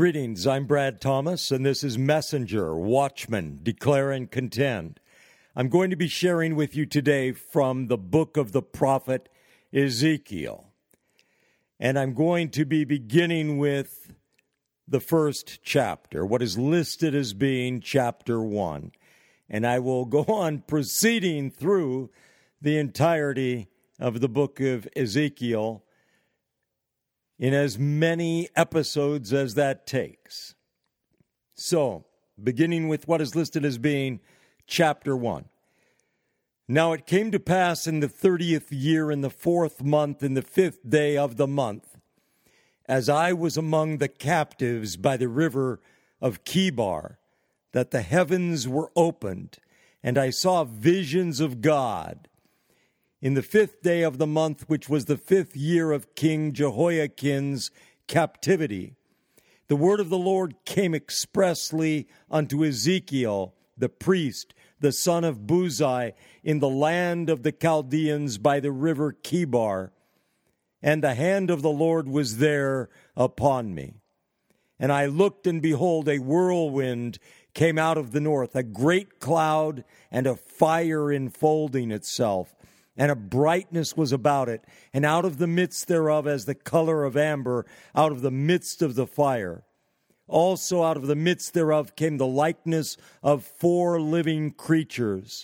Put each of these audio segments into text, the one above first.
Greetings, I'm Brad Thomas, and this is Messenger, Watchman, Declare and Contend. I'm going to be sharing with you today from the book of the prophet Ezekiel. And I'm going to be beginning with the first chapter, what is listed as being chapter 1. And I will go on proceeding through the entirety of the book of Ezekiel in as many episodes as that takes. So, beginning with what is listed as being chapter 1. Now it came to pass in the 30th year, in the 4th month, in the 5th day of the month, as I was among the captives by the river of Chebar, that the heavens were opened, and I saw visions of God. In the 5th day of the month, which was the 5th year of King Jehoiakim's captivity, the word of the Lord came expressly unto Ezekiel, the priest, the son of Buzi, in the land of the Chaldeans by the river Chebar. And the hand of the Lord was there upon me. And I looked, and behold, a whirlwind came out of the north, a great cloud, and a fire enfolding itself. And a brightness was about it, and out of the midst thereof as the color of amber, out of the midst of the fire. Also out of the midst thereof came the likeness of 4 living creatures.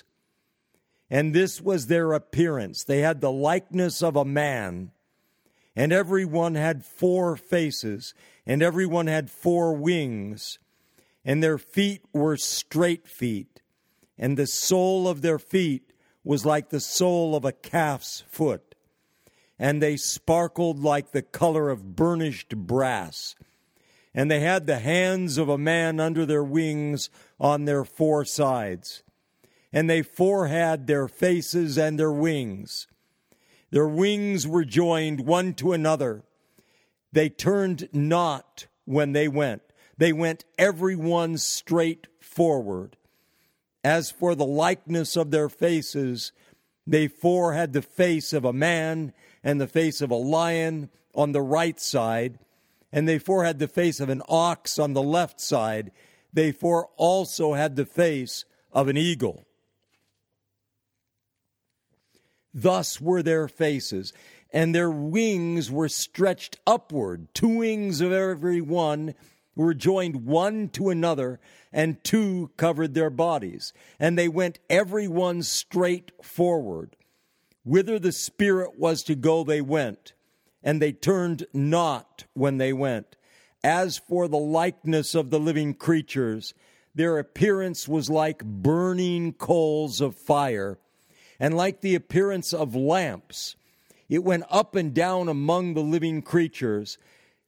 And this was their appearance. They had the likeness of a man, and every one had 4 faces, and every one had 4 wings, and their feet were straight feet, and the sole of their feet was like the sole of a calf's foot, and they sparkled like the color of burnished brass. And they had the hands of a man under their wings on their 4 sides. And they forehad their faces and their wings. Their wings were joined one to another. They turned not when they went. They went every one straight forward. As for the likeness of their faces, they 4 had the face of a man and the face of a lion on the right side, and they 4 had the face of an ox on the left side. They 4 also had the face of an eagle. Thus were their faces, and their wings were stretched upward. 2 wings of every one were joined one to another, and 2 covered their bodies. And they went every one straight forward. Whither the Spirit was to go, they went, and they turned not when they went. As for the likeness of the living creatures, their appearance was like burning coals of fire, and like the appearance of lamps. It went up and down among the living creatures,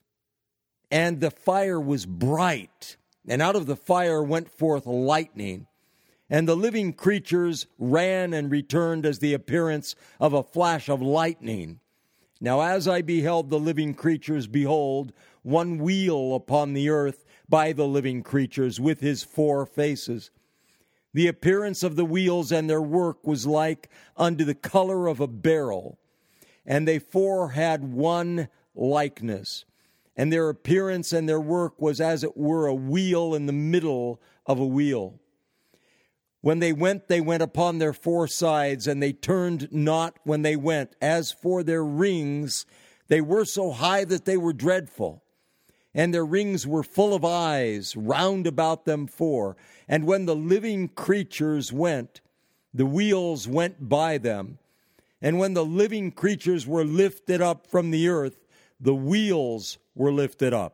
and the fire was bright, and out of the fire went forth lightning. And the living creatures ran and returned as the appearance of a flash of lightning. Now as I beheld the living creatures, behold, one wheel upon the earth by the living creatures with his 4 faces. The appearance of the wheels and their work was like unto the color of a beryl. And they 4 had one likeness. And their appearance and their work was as it were a wheel in the middle of a wheel. When they went upon their 4 sides, and they turned not when they went. As for their rings, they were so high that they were dreadful. And their rings were full of eyes, round about them 4. And when the living creatures went, the wheels went by them. And when the living creatures were lifted up from the earth, the wheels were lifted up.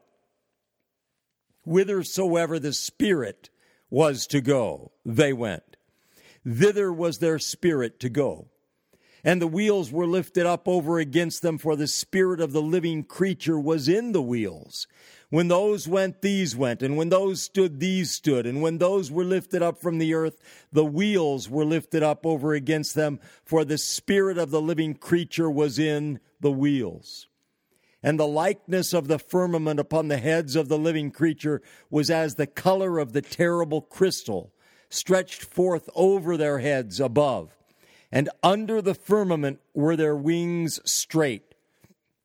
Whithersoever the Spirit was to go, they went. Thither was their spirit to go. And the wheels were lifted up over against them, for the spirit of the living creature was in the wheels. When those went, these went, and when those stood, these stood, and when those were lifted up from the earth, the wheels were lifted up over against them, for the spirit of the living creature was in the wheels. And the likeness of the firmament upon the heads of the living creature was as the color of the terrible crystal, stretched forth over their heads above. And under the firmament were their wings straight.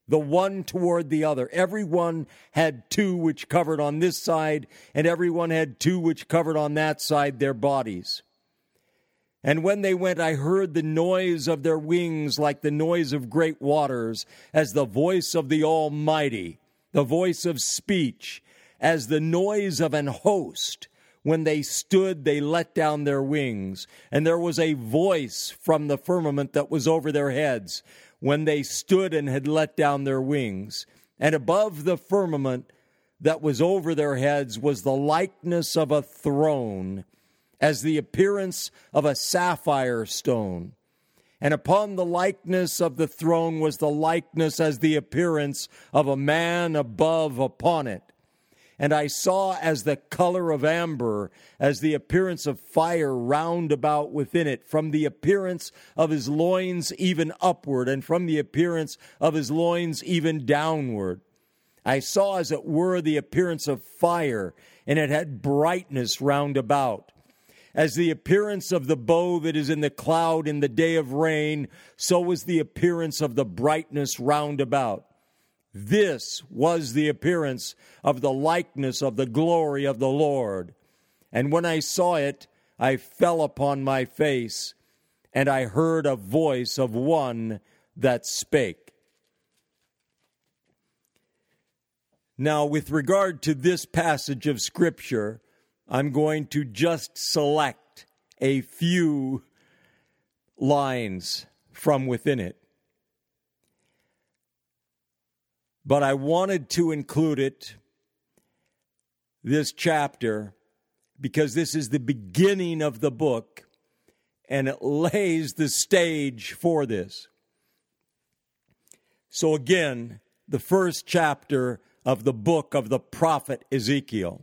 the one toward the other. Everyone had two which covered on this side, and everyone had two which covered on that side their bodies. And when they went, I heard the noise of their wings like the noise of great waters, as the voice of the Almighty, the voice of speech, as the noise of an host. When they stood, they let down their wings, and there was a voice from the firmament that was over their heads, when they stood and had let down their wings. And above the firmament that was over their heads was the likeness of a throne, as the appearance of a sapphire stone. And upon the likeness of the throne was the likeness as the appearance of a man above upon it. And I saw as the color of amber, as the appearance of fire round about within it, from the appearance of his loins even upward, and from the appearance of his loins even downward. I saw as it were the appearance of fire, and it had brightness round about. As the appearance of the bow that is in the cloud in the day of rain, so was the appearance of the brightness round about. This was the appearance of the likeness of the glory of the Lord. And when I saw it, I fell upon my face, and I heard a voice of one that spake. Now, with regard to this passage of Scripture, I'm going to just select a few lines from within it. But I wanted to include this chapter, because this is the beginning of the book, and it lays the stage for this. So again, the first chapter of the book of the prophet Ezekiel.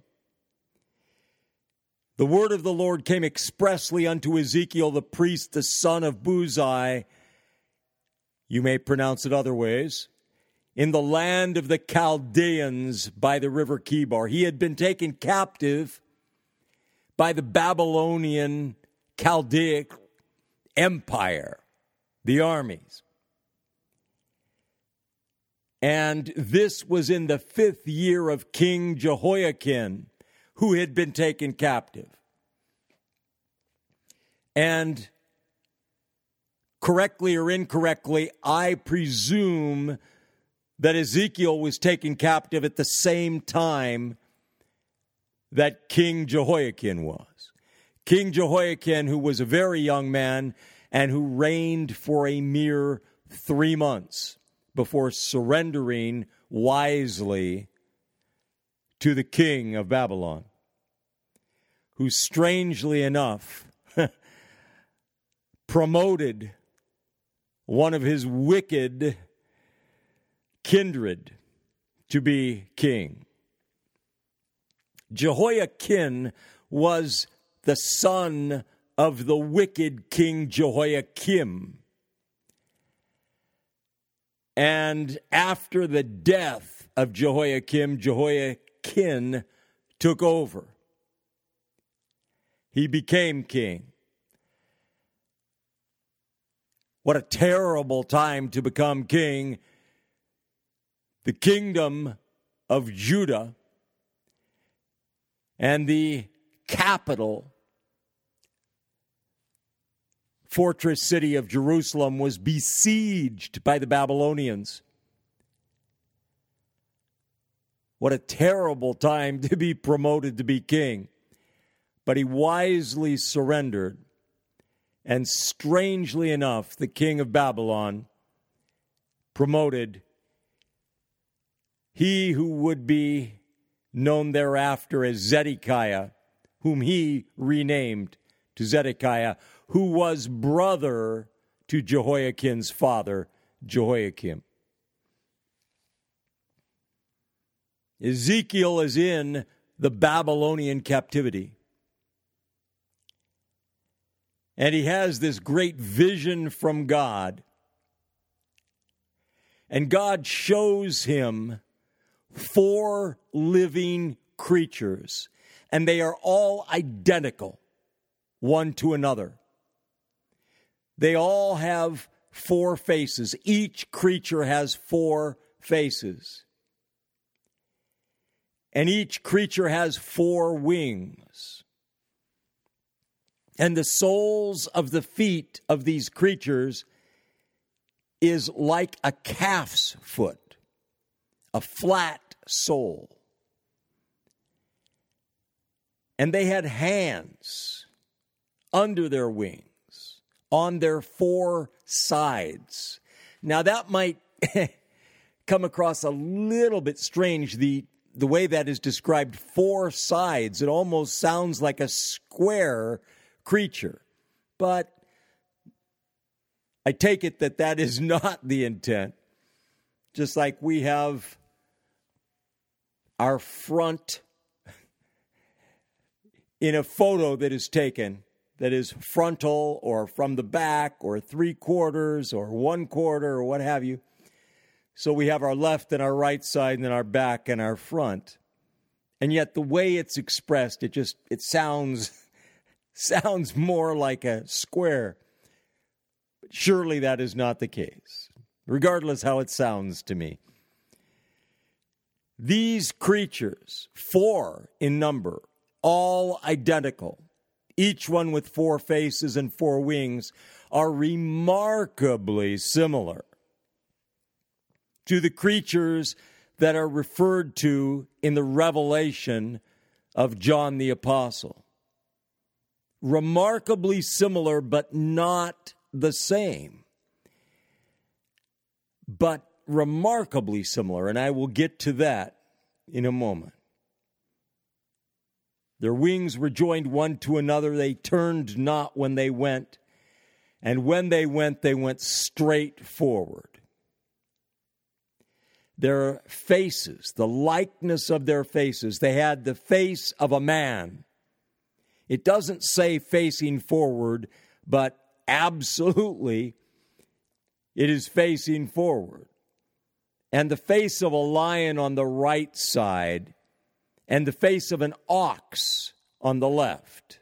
The word of the Lord came expressly unto Ezekiel the priest, the son of Buzi. You may pronounce it other ways. In the land of the Chaldeans by the river Chebar. He had been taken captive by the Babylonian Chaldaic Empire, the armies. And this was in the 5th year of King Jehoiakim, who had been taken captive. And correctly or incorrectly, I presume that Ezekiel was taken captive at the same time that King Jehoiakim was. King Jehoiakim, who was a very young man and who reigned for a mere 3 months before surrendering wisely to the king of Babylon, who strangely enough promoted one of his wicked kindred to be king. Jehoiakim was the son of the wicked King Jehoiakim. And after the death of Jehoiakim, Jehoiakim took over. He became king. What a terrible time to become king. The kingdom of Judah and the capital, fortress city of Jerusalem, was besieged by the Babylonians. What a terrible time to be promoted to be king. But he wisely surrendered, and strangely enough, the king of Babylon promoted he who would be known thereafter as Zedekiah, whom he renamed to Zedekiah, who was brother to Jehoiakim's father, Jehoiakim. Ezekiel is in the Babylonian captivity. And he has this great vision from God. And God shows him 4 living creatures, and they are all identical, one to another. They all have 4 faces. Each creature has 4 faces. And each creature has 4 wings. And the soles of the feet of these creatures is like a calf's foot, a flat sole. And they had hands under their wings, on their 4 sides. Now that might come across a little bit strange, the way that is described, 4 sides. It almost sounds like a square creature. But I take it that is not the intent. Just like we have our front in a photo that is taken, that is frontal or from the back or 3/4 or 1/4 or what have you. So we have our left and our right side and then our back and our front. And yet the way it's expressed, it sounds more like a square. But surely that is not the case, regardless how it sounds to me. These creatures, 4 in number, all identical, each one with 4 faces and 4 wings, are remarkably similar to the creatures that are referred to in the revelation of John the Apostle. Remarkably similar, but not the same. But remarkably similar, and I will get to that in a moment. Their wings were joined one to another. They turned not when they went, and when they went straight forward. Their faces, the likeness of their faces, they had the face of a man. It doesn't say facing forward, but absolutely it is facing forward. And the face of a lion on the right side, and the face of an ox on the left,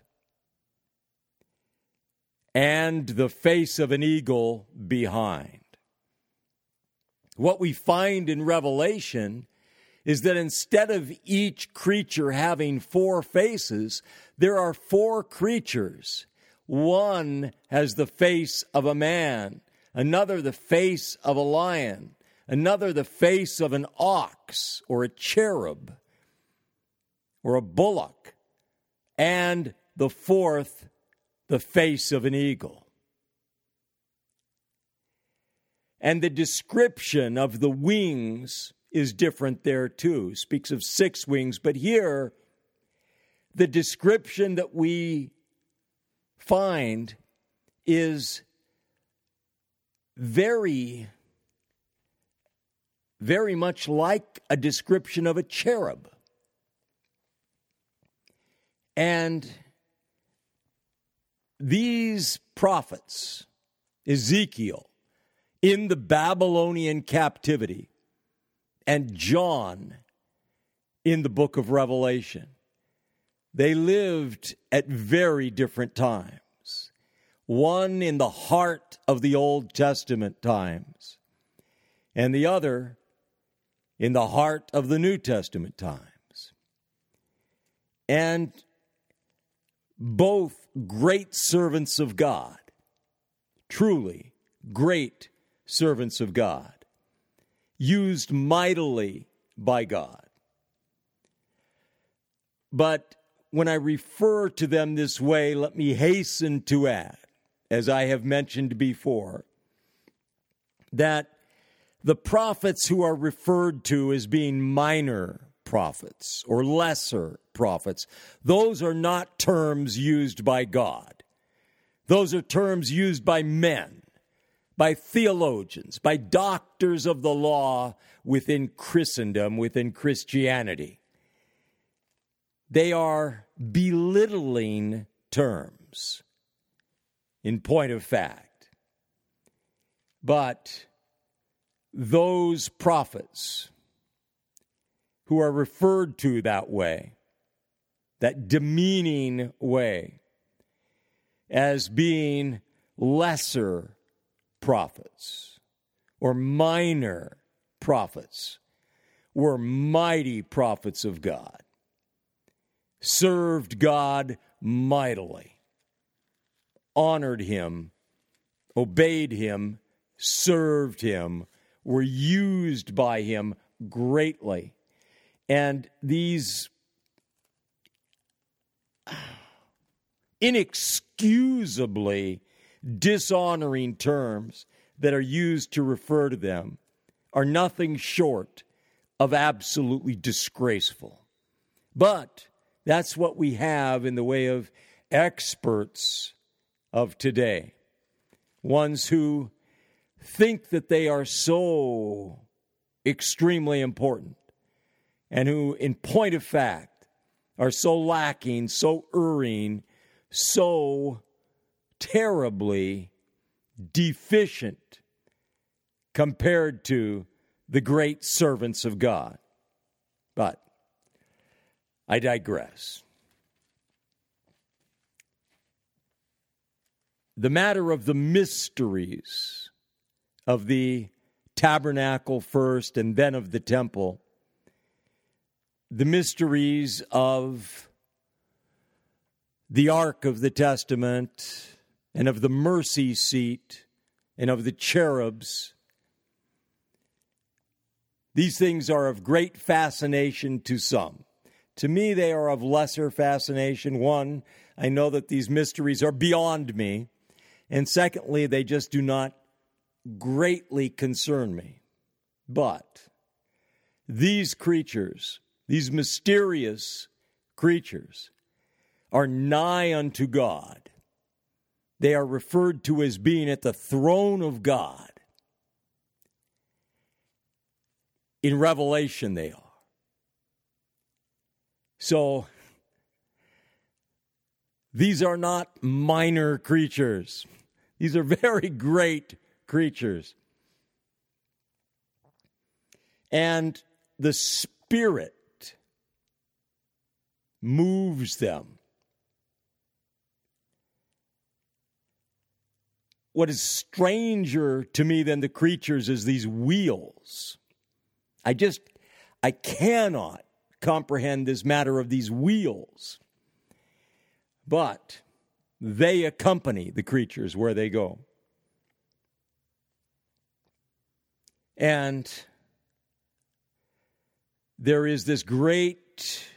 and the face of an eagle behind. What we find in Revelation is that instead of each creature having 4 faces, there are 4 creatures. One has the face of a man, another the face of a lion, another the face of an ox or a cherub or a bullock, and the 4th, the face of an eagle. And the description of the wings is different there too. It speaks of 6 wings, but here, the description that we find is very, very much like a description of a cherub. And these prophets, Ezekiel, in the Babylonian captivity, and John in the book of Revelation, they lived at very different times. One in the heart of the Old Testament times, and the other in the heart of the New Testament times. And both great servants of God, truly great servants of God, used mightily by God. But when I refer to them this way, let me hasten to add, as I have mentioned before, that the prophets who are referred to as being minor prophets or lesser prophets, those are not terms used by God. Those are terms used by men, by theologians, by doctors of the law within Christendom, within Christianity. They are belittling terms, in point of fact. But those prophets who are referred to that way, that demeaning way, as being lesser prophets or minor prophets were mighty prophets of God, served God mightily, honored him, obeyed him, served him, were used by him greatly. And these inexcusably dishonoring terms that are used to refer to them are nothing short of absolutely disgraceful. But that's what we have in the way of experts of today. Ones who think that they are so extremely important and who, in point of fact, are so lacking, so erring, so terribly deficient compared to the great servants of God. But I digress. The matter of the mysteries of the tabernacle first and then of the temple, the mysteries of the Ark of the Testament and of the mercy seat and of the cherubs. These things are of great fascination to some. To me, they are of lesser fascination. One, I know that these mysteries are beyond me. And secondly, they just do not greatly concern me. But these creatures, these mysterious creatures, are nigh unto God. They are referred to as being at the throne of God. In Revelation, they are. So, these are not minor creatures. These are very great creatures. And the Spirit moves them. What is stranger to me than the creatures is these wheels. I cannot comprehend this matter of these wheels. But they accompany the creatures where they go. And there is this great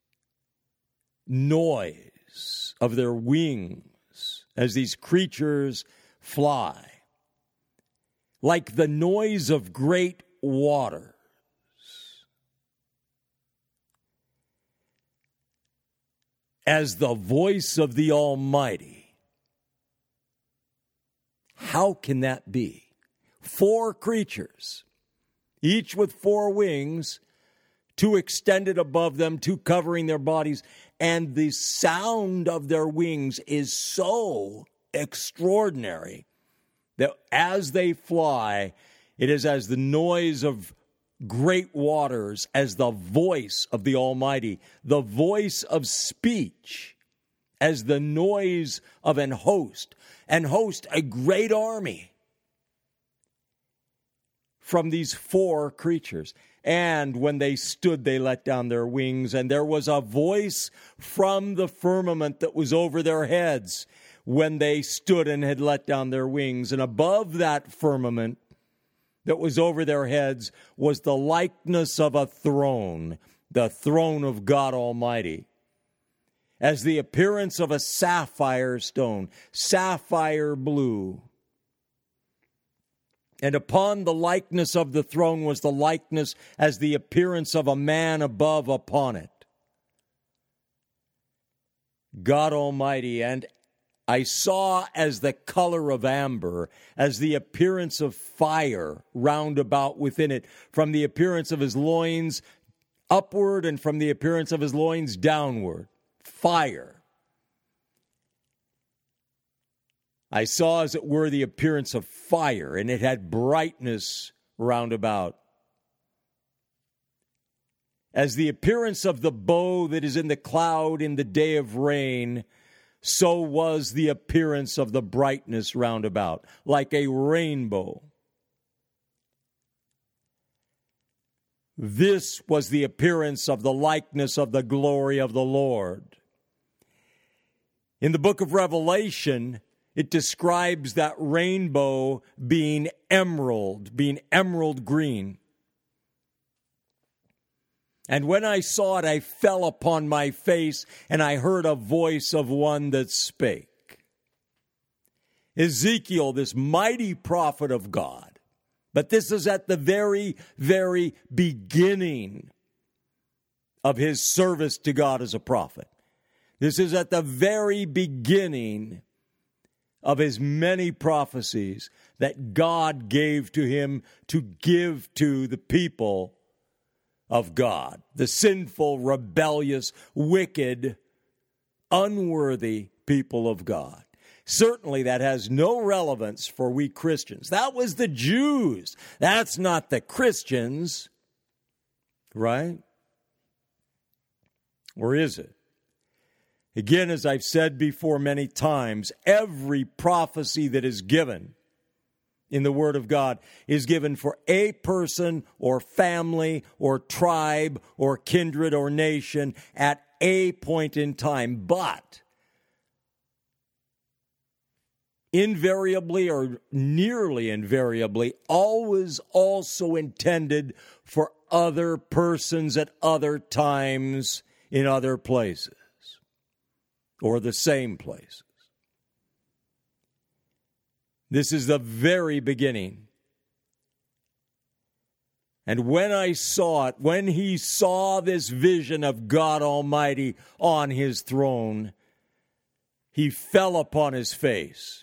noise of their wings as these creatures fly, like the noise of great waters. As the voice of the Almighty. How can that be? 4 creatures, each with 4 wings, 2 extended above them, 2 covering their bodies, and the sound of their wings is so extraordinary that as they fly, it is as the noise of great waters, as the voice of the Almighty, the voice of speech, as the noise of an host, a great army from these 4 creatures. And when they stood, they let down their wings, and there was a voice from the firmament that was over their heads when they stood and had let down their wings. And above that firmament that was over their heads was the likeness of a throne, the throne of God Almighty, as the appearance of a sapphire stone, sapphire blue. And upon the likeness of the throne was the likeness as the appearance of a man above upon it. God Almighty, and I saw as the color of amber, as the appearance of fire round about within it, from the appearance of his loins upward and from the appearance of his loins downward. Fire. I saw, as it were, the appearance of fire, and it had brightness round about. As the appearance of the bow that is in the cloud in the day of rain, so was the appearance of the brightness round about, like a rainbow. This was the appearance of the likeness of the glory of the Lord. In the book of Revelation, it describes that rainbow being emerald green. And when I saw it, I fell upon my face, and I heard a voice of one that spake. Ezekiel, this mighty prophet of God, but this is at the very, very beginning of his service to God as a prophet. This is at the very beginning of his many prophecies that God gave to him to give to the people of God, the sinful, rebellious, wicked, unworthy people of God. Certainly that has no relevance for we Christians. That was the Jews. That's not the Christians, right? Or is it? Again, as I've said before many times, every prophecy that is given in the Word of God is given for a person or family or tribe or kindred or nation at a point in time. But invariably or nearly invariably, always also intended for other persons at other times in other places or the same places. This is the very beginning. And when I saw it, when he saw this vision of God Almighty on his throne, he fell upon his face.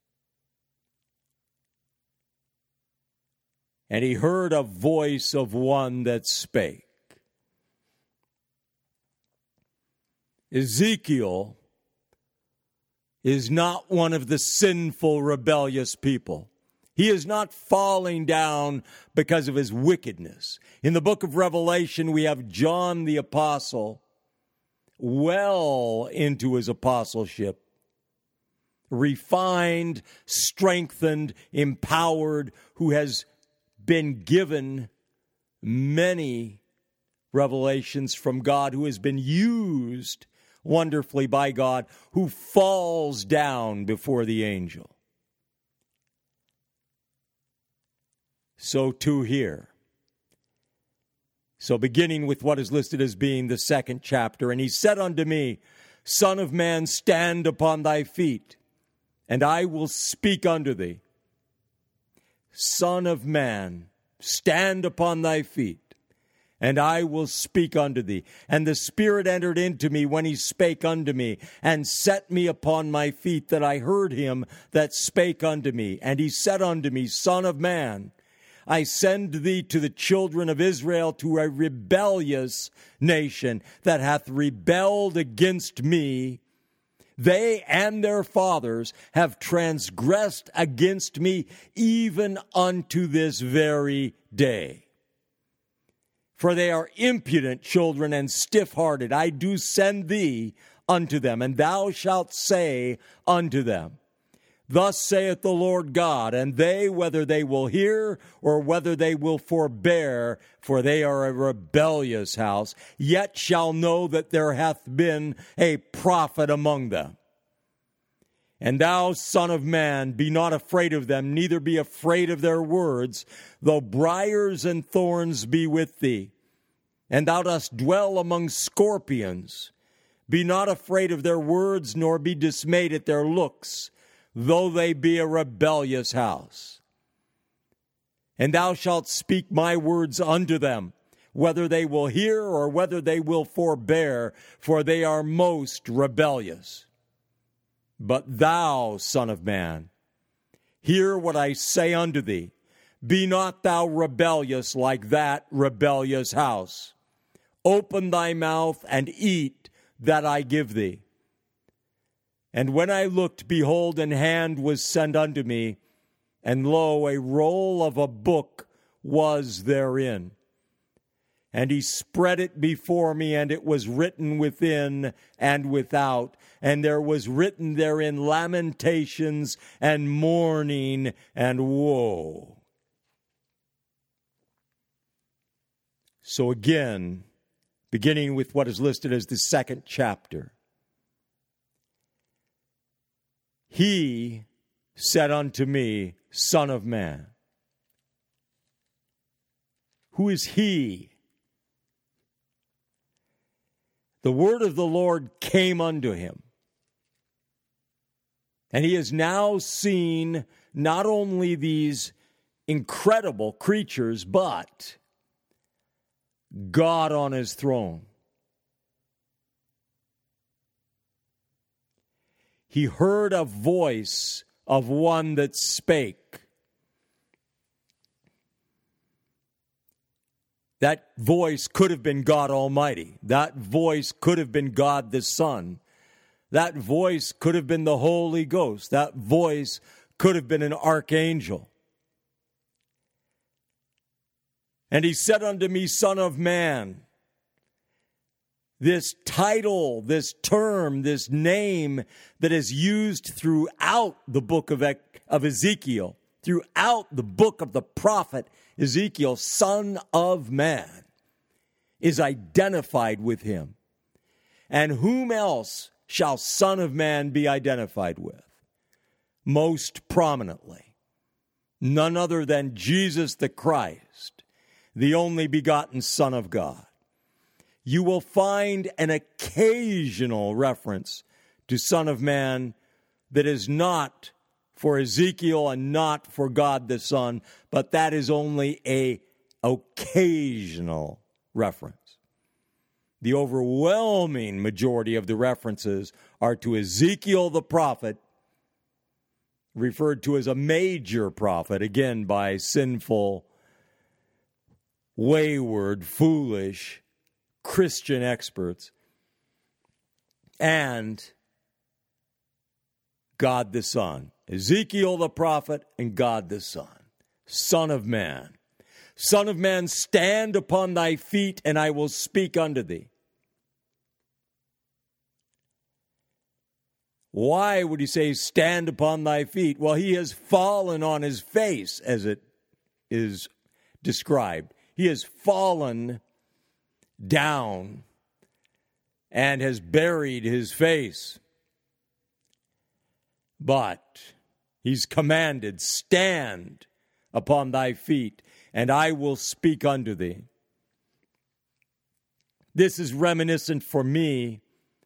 And he heard a voice of one that spake. Ezekiel is not one of the sinful, rebellious people. He is not falling down because of his wickedness. In the book of Revelation, we have John the Apostle, well into his apostleship, refined, strengthened, empowered, who has been given many revelations from God, who has been used wonderfully by God, who falls down before the angel. So too here. So beginning with what is listed as being the second chapter, and he said unto me, Son of man, stand upon thy feet, and I will speak unto thee. Son of man, stand upon thy feet, and I will speak unto thee. And the Spirit entered into me when he spake unto me, and set me upon my feet, that I heard him that spake unto me. And he said unto me, Son of man, I send thee to the children of Israel, to a rebellious nation that hath rebelled against me. They and their fathers have transgressed against me even unto this very day. For they are impudent children and stiff-hearted. I do send thee unto them, and thou shalt say unto them, Thus saith the Lord God, and they, whether they will hear or whether they will forbear, for they are a rebellious house, yet shall know that there hath been a prophet among them. And thou, son of man, be not afraid of them, neither be afraid of their words, though briars and thorns be with thee, and thou dost dwell among scorpions. Be not afraid of their words, nor be dismayed at their looks, though they be a rebellious house. And thou shalt speak my words unto them, whether they will hear or whether they will forbear, for they are most rebellious. But thou, son of man, hear what I say unto thee. Be not thou rebellious like that rebellious house. Open thy mouth and eat that I give thee. And when I looked, behold, an hand was sent unto me, and lo, a roll of a book was therein. And he spread it before me, and it was written within and without. And there was written therein lamentations and mourning and woe. So again, beginning with what is listed as the second chapter. He said unto me, Son of man. Who is he? The word of the Lord came unto him. And he has now seen not only these incredible creatures, but God on his throne. He heard a voice of one that spake. That voice could have been God Almighty. That voice could have been God the Son. That voice could have been the Holy Ghost. That voice could have been an archangel. And he said unto me, Son of man. This title, this term, this name that is used throughout the book of Ezekiel, throughout the book of the prophet Ezekiel, Son of Man, is identified with him. And whom else shall Son of Man be identified with? Most prominently, none other than Jesus the Christ, the only begotten Son of God. You will find an occasional reference to Son of Man that is not for Ezekiel and not for God the Son, but that is only an occasional reference. The overwhelming majority of the references are to Ezekiel the prophet, referred to as a major prophet, again by sinful, wayward, foolish Christian experts, and God the Son. Ezekiel the prophet and God the Son. Son of man. Son of man, stand upon thy feet, and I will speak unto thee. Why would he say, stand upon thy feet? Well, he has fallen on his face, as it is described. He has fallen down and has buried his face. But he's commanded, stand upon thy feet, and I will speak unto thee. This is reminiscent for me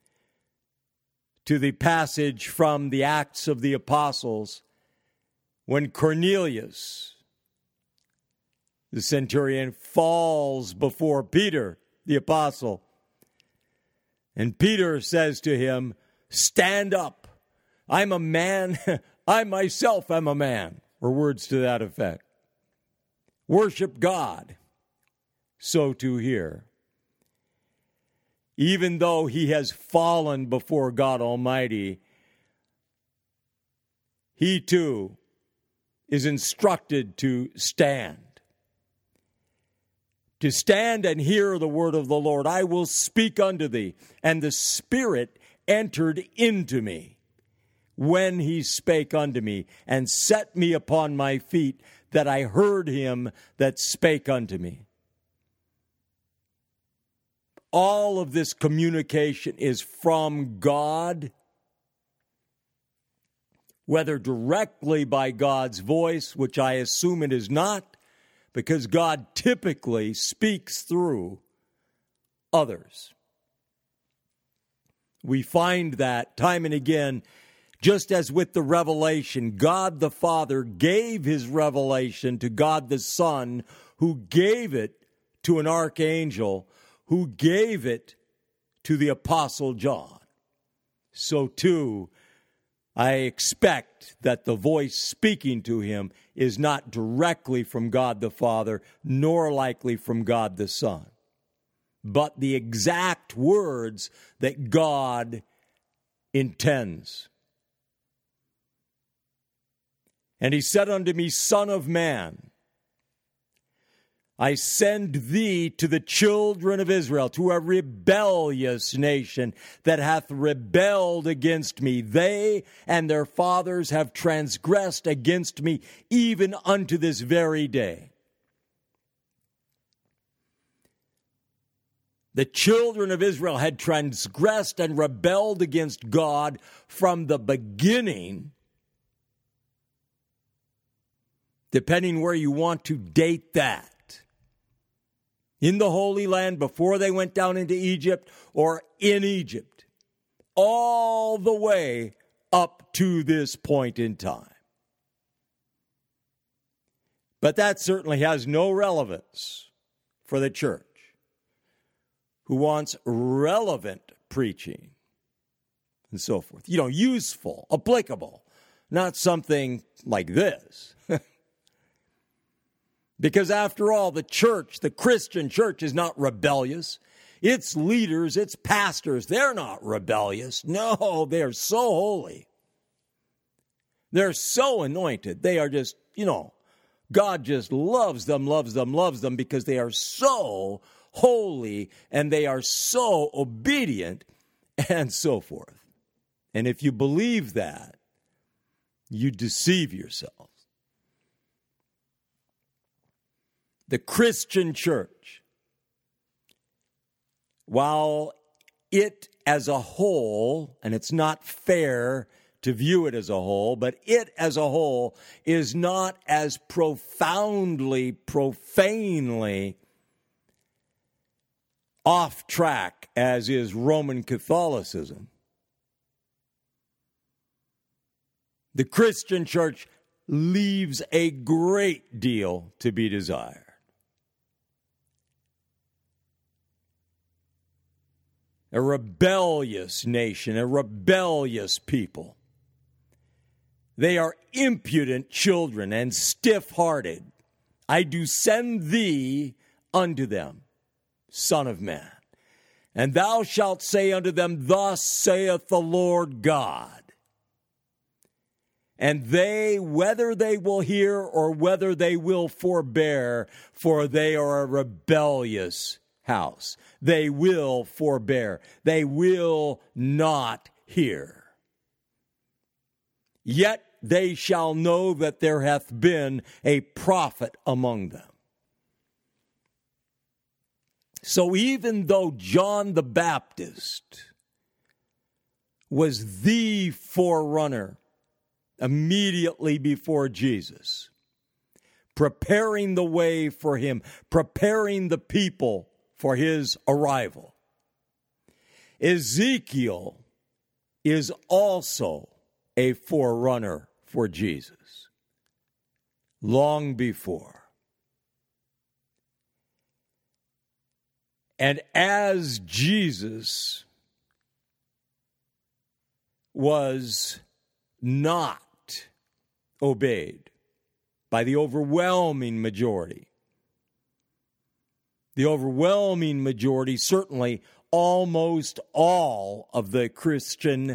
to the passage from the Acts of the Apostles when Cornelius, the centurion, falls before Peter, the apostle. And Peter says to him, stand up. I'm a man. I myself am a man. Or words to that effect. Worship God. So too here. Even though he has fallen before God Almighty, he too is instructed to stand. To stand and hear the word of the Lord. I will speak unto thee. And the Spirit entered into me when he spake unto me, and set me upon my feet, that I heard him that spake unto me. All of this communication is from God, whether directly by God's voice, which I assume it is not, because God typically speaks through others. We find that time and again, just as with the revelation, God the Father gave his revelation to God the Son, who gave it to an archangel, who gave it to the Apostle John. So too, I expect that the voice speaking to him is not directly from God the Father, nor likely from God the Son, but the exact words that God intends. And he said unto me, Son of man, I send thee to the children of Israel, to a rebellious nation that hath rebelled against me. They and their fathers have transgressed against me, even unto this very day. The children of Israel had transgressed and rebelled against God from the beginning, depending where you want to date that. In the Holy Land, before they went down into Egypt, or in Egypt, all the way up to this point in time. But that certainly has no relevance for the church, who wants relevant preaching and so forth. Useful, applicable, not something like this. Because after all, the church, the Christian church, is not rebellious. Its leaders, its pastors, they're not rebellious. No, they're so holy. They're so anointed. They are just, God just loves them because they are so holy and they are so obedient and so forth. And if you believe that, you deceive yourself. The Christian church, while it as a whole, and it's not fair to view it as a whole, but it as a whole is not as profoundly, profanely off track as is Roman Catholicism. The Christian church leaves a great deal to be desired. A rebellious nation, a rebellious people. They are impudent children and stiff-hearted. I do send thee unto them, Son of man. And thou shalt say unto them, Thus saith the Lord God. And they, whether they will hear or whether they will forbear, for they are a rebellious house. They will forbear. They will not hear. Yet they shall know that there hath been a prophet among them. So even though John the Baptist was the forerunner immediately before Jesus, preparing the way for him, preparing the people for his arrival, Ezekiel is also a forerunner for Jesus, long before. And as Jesus was not obeyed by the overwhelming majority, certainly almost all of the Christian,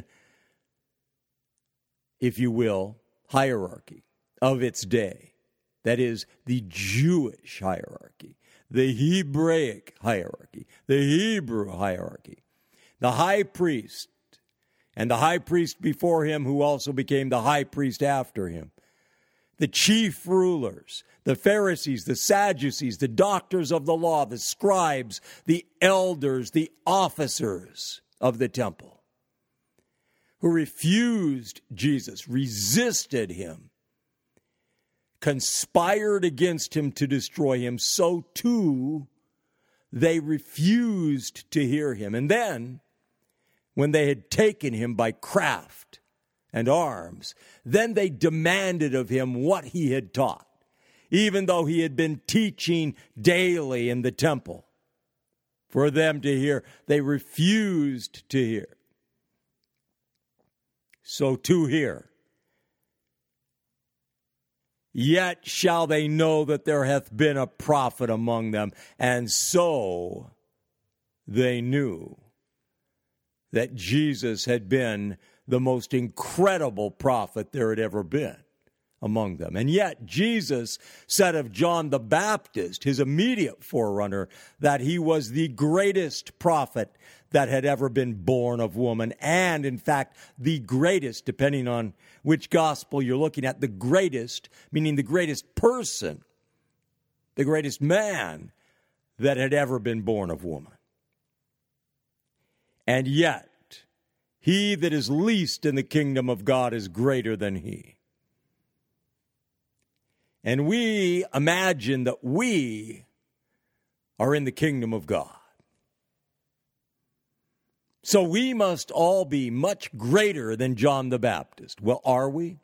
if you will, hierarchy of its day. That is, the Jewish hierarchy, the Hebraic hierarchy, the Hebrew hierarchy. The high priest and the high priest before him, who also became the high priest after him. The chief rulers, the Pharisees, the Sadducees, the doctors of the law, the scribes, the elders, the officers of the temple, who refused Jesus, resisted him, conspired against him to destroy him, so too they refused to hear him. And then, when they had taken him by craft and arms, then they demanded of him what he had taught, even though he had been teaching daily in the temple. For them to hear, they refused to hear. So too here. Yet shall they know that there hath been a prophet among them. And so they knew that Jesus had been the most incredible prophet there had ever been among them. And yet Jesus said of John the Baptist, his immediate forerunner, that he was the greatest prophet that had ever been born of woman, and in fact the greatest, depending on which gospel you're looking at, the greatest, meaning the greatest person, the greatest man that had ever been born of woman. and yet he that is least in the kingdom of God is greater than he. And we imagine that we are in the kingdom of God. So we must all be much greater than John the Baptist. Well, are we?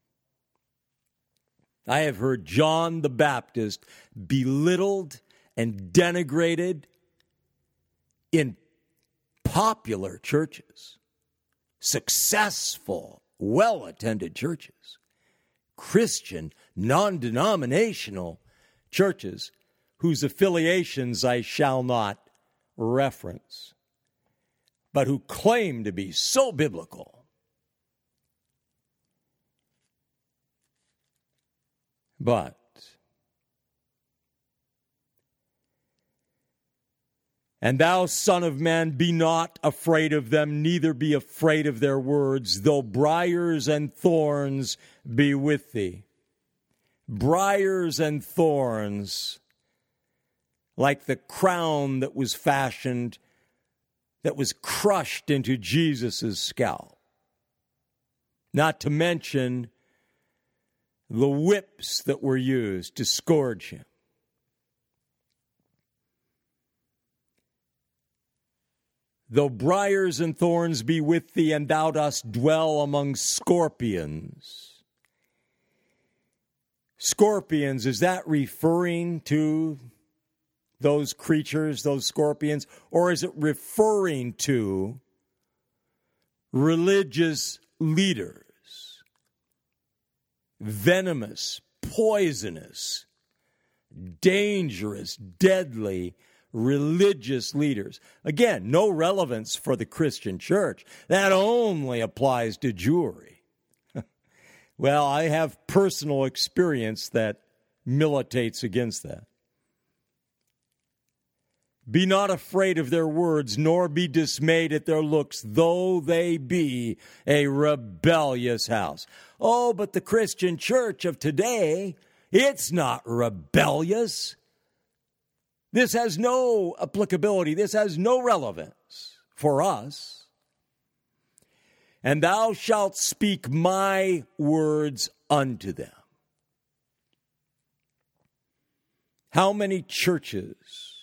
I have heard John the Baptist belittled and denigrated in popular churches, successful, well-attended churches, Christian, non-denominational churches whose affiliations I shall not reference, but who claim to be so biblical. But, and thou, Son of Man, be not afraid of them, neither be afraid of their words, though briars and thorns be with thee. Briars and thorns, like the crown that was fashioned, that was crushed into Jesus' scalp. Not to mention the whips that were used to scourge him. Though briars and thorns be with thee, and thou dost dwell among scorpions. Scorpions, is that referring to those creatures, those scorpions? Or is it referring to religious leaders? Venomous, poisonous, dangerous, deadly religious leaders. Again, no relevance for the Christian church. That only applies to Jewry. Well, I have personal experience that militates against that. Be not afraid of their words, nor be dismayed at their looks, though they be a rebellious house. Oh, but the Christian church of today, it's not rebellious. This has no applicability. This has no relevance for us. And thou shalt speak my words unto them. How many churches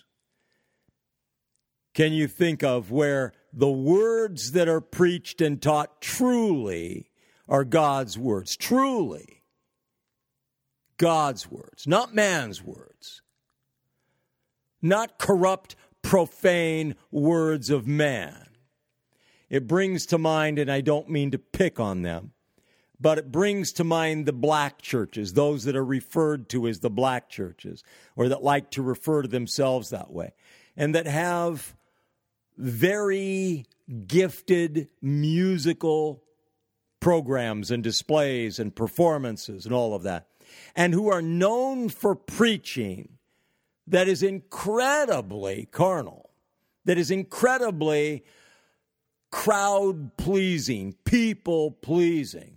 can you think of where the words that are preached and taught truly are God's words? Truly God's words, not man's words. Not corrupt, profane words of man. It brings to mind, and I don't mean to pick on them, but it brings to mind the black churches, those that are referred to as the black churches, or that like to refer to themselves that way, and that have very gifted musical programs and displays and performances and all of that, and who are known for preaching that is incredibly carnal, that is incredibly crowd-pleasing, people-pleasing.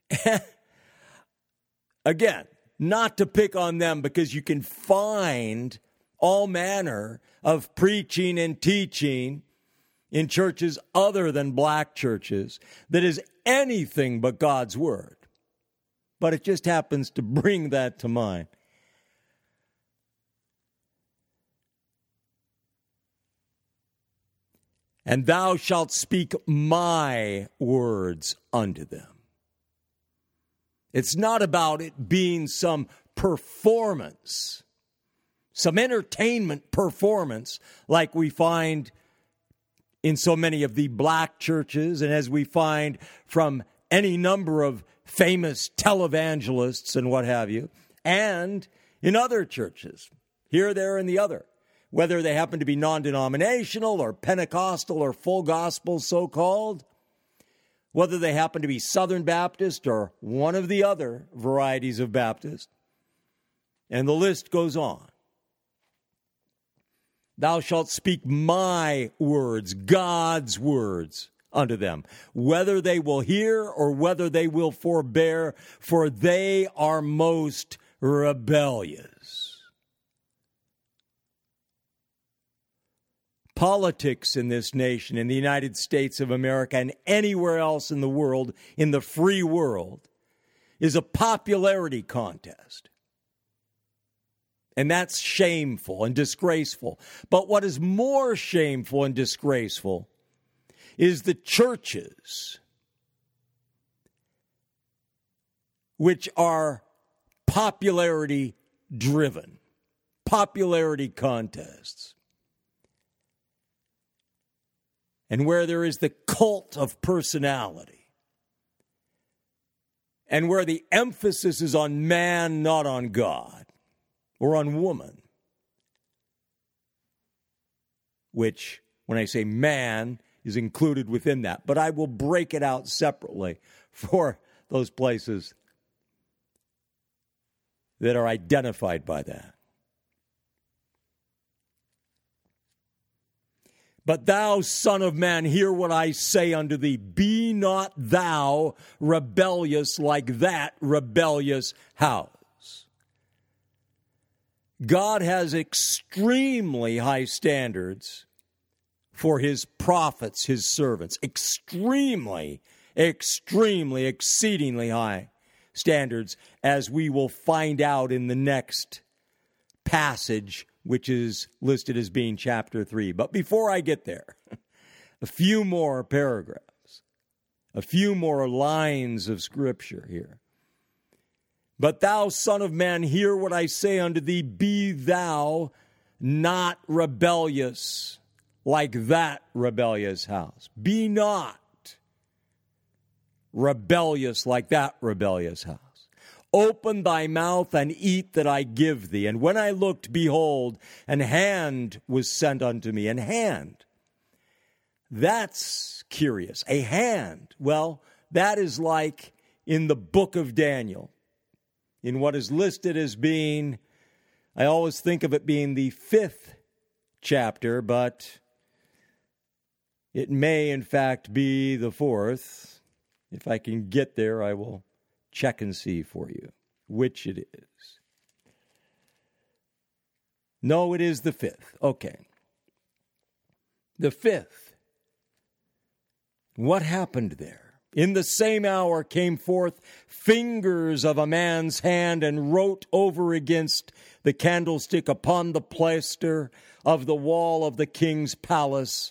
Again, not to pick on them, because you can find all manner of preaching and teaching in churches other than black churches that is anything but God's word. But it just happens to bring that to mind. And thou shalt speak my words unto them. It's not about it being some performance, some entertainment performance like we find in so many of the black churches, and as we find from any number of famous televangelists and what have you, and in other churches, here, there, and the other. Whether they happen to be non-denominational or Pentecostal or full gospel so-called, whether they happen to be Southern Baptist or one of the other varieties of Baptist, and the list goes on. Thou shalt speak my words, God's words, unto them, whether they will hear or whether they will forbear, for they are most rebellious. Politics in this nation, in the United States of America, and anywhere else in the world, in the free world, is a popularity contest. And that's shameful and disgraceful. But what is more shameful and disgraceful is the churches which are popularity driven, popularity contests. And where there is the cult of personality. And where the emphasis is on man, not on God. Or on woman. Which, when I say man, is included within that. But I will break it out separately for those places that are identified by that. But thou, son of man, hear what I say unto thee. Be not thou rebellious like that rebellious house. God has extremely high standards for his prophets, his servants. Extremely, exceedingly high standards, as we will find out in the next passage, which is listed as being chapter 3. But before I get there, a few more paragraphs, a few more lines of scripture here. But thou, son of man, hear what I say unto thee. Be thou not rebellious like that rebellious house. Be not rebellious like that rebellious house. Open thy mouth and eat that I give thee. And when I looked, behold, an hand was sent unto me. An hand. That's curious. A hand. Well, that is like in the book of Daniel. In what is listed as being, I always think of it being the 5th chapter, but it may in fact be the 4th. If I can get there, I will check and see for you which it is. No, it is the 5th. Okay. The 5th. What happened there? In the same hour came forth fingers of a man's hand and wrote over against the candlestick upon the plaster of the wall of the king's palace.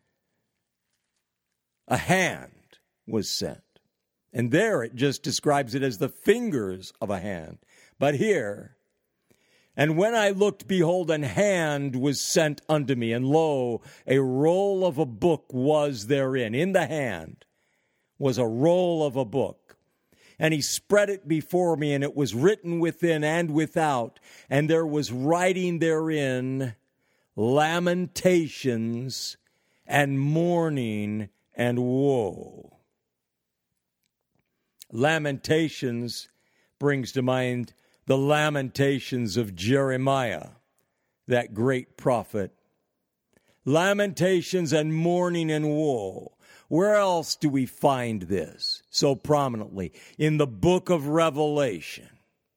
A hand was sent. And there it just describes it as the fingers of a hand. But here, and when I looked, behold, an hand was sent unto me, and lo, a roll of a book was therein. In the hand was a roll of a book. And he spread it before me, and it was written within and without. And there was writing therein, lamentations and mourning and woe. Lamentations brings to mind the lamentations of Jeremiah, that great prophet. Lamentations and mourning and woe. Where else do we find this so prominently? In the book of Revelation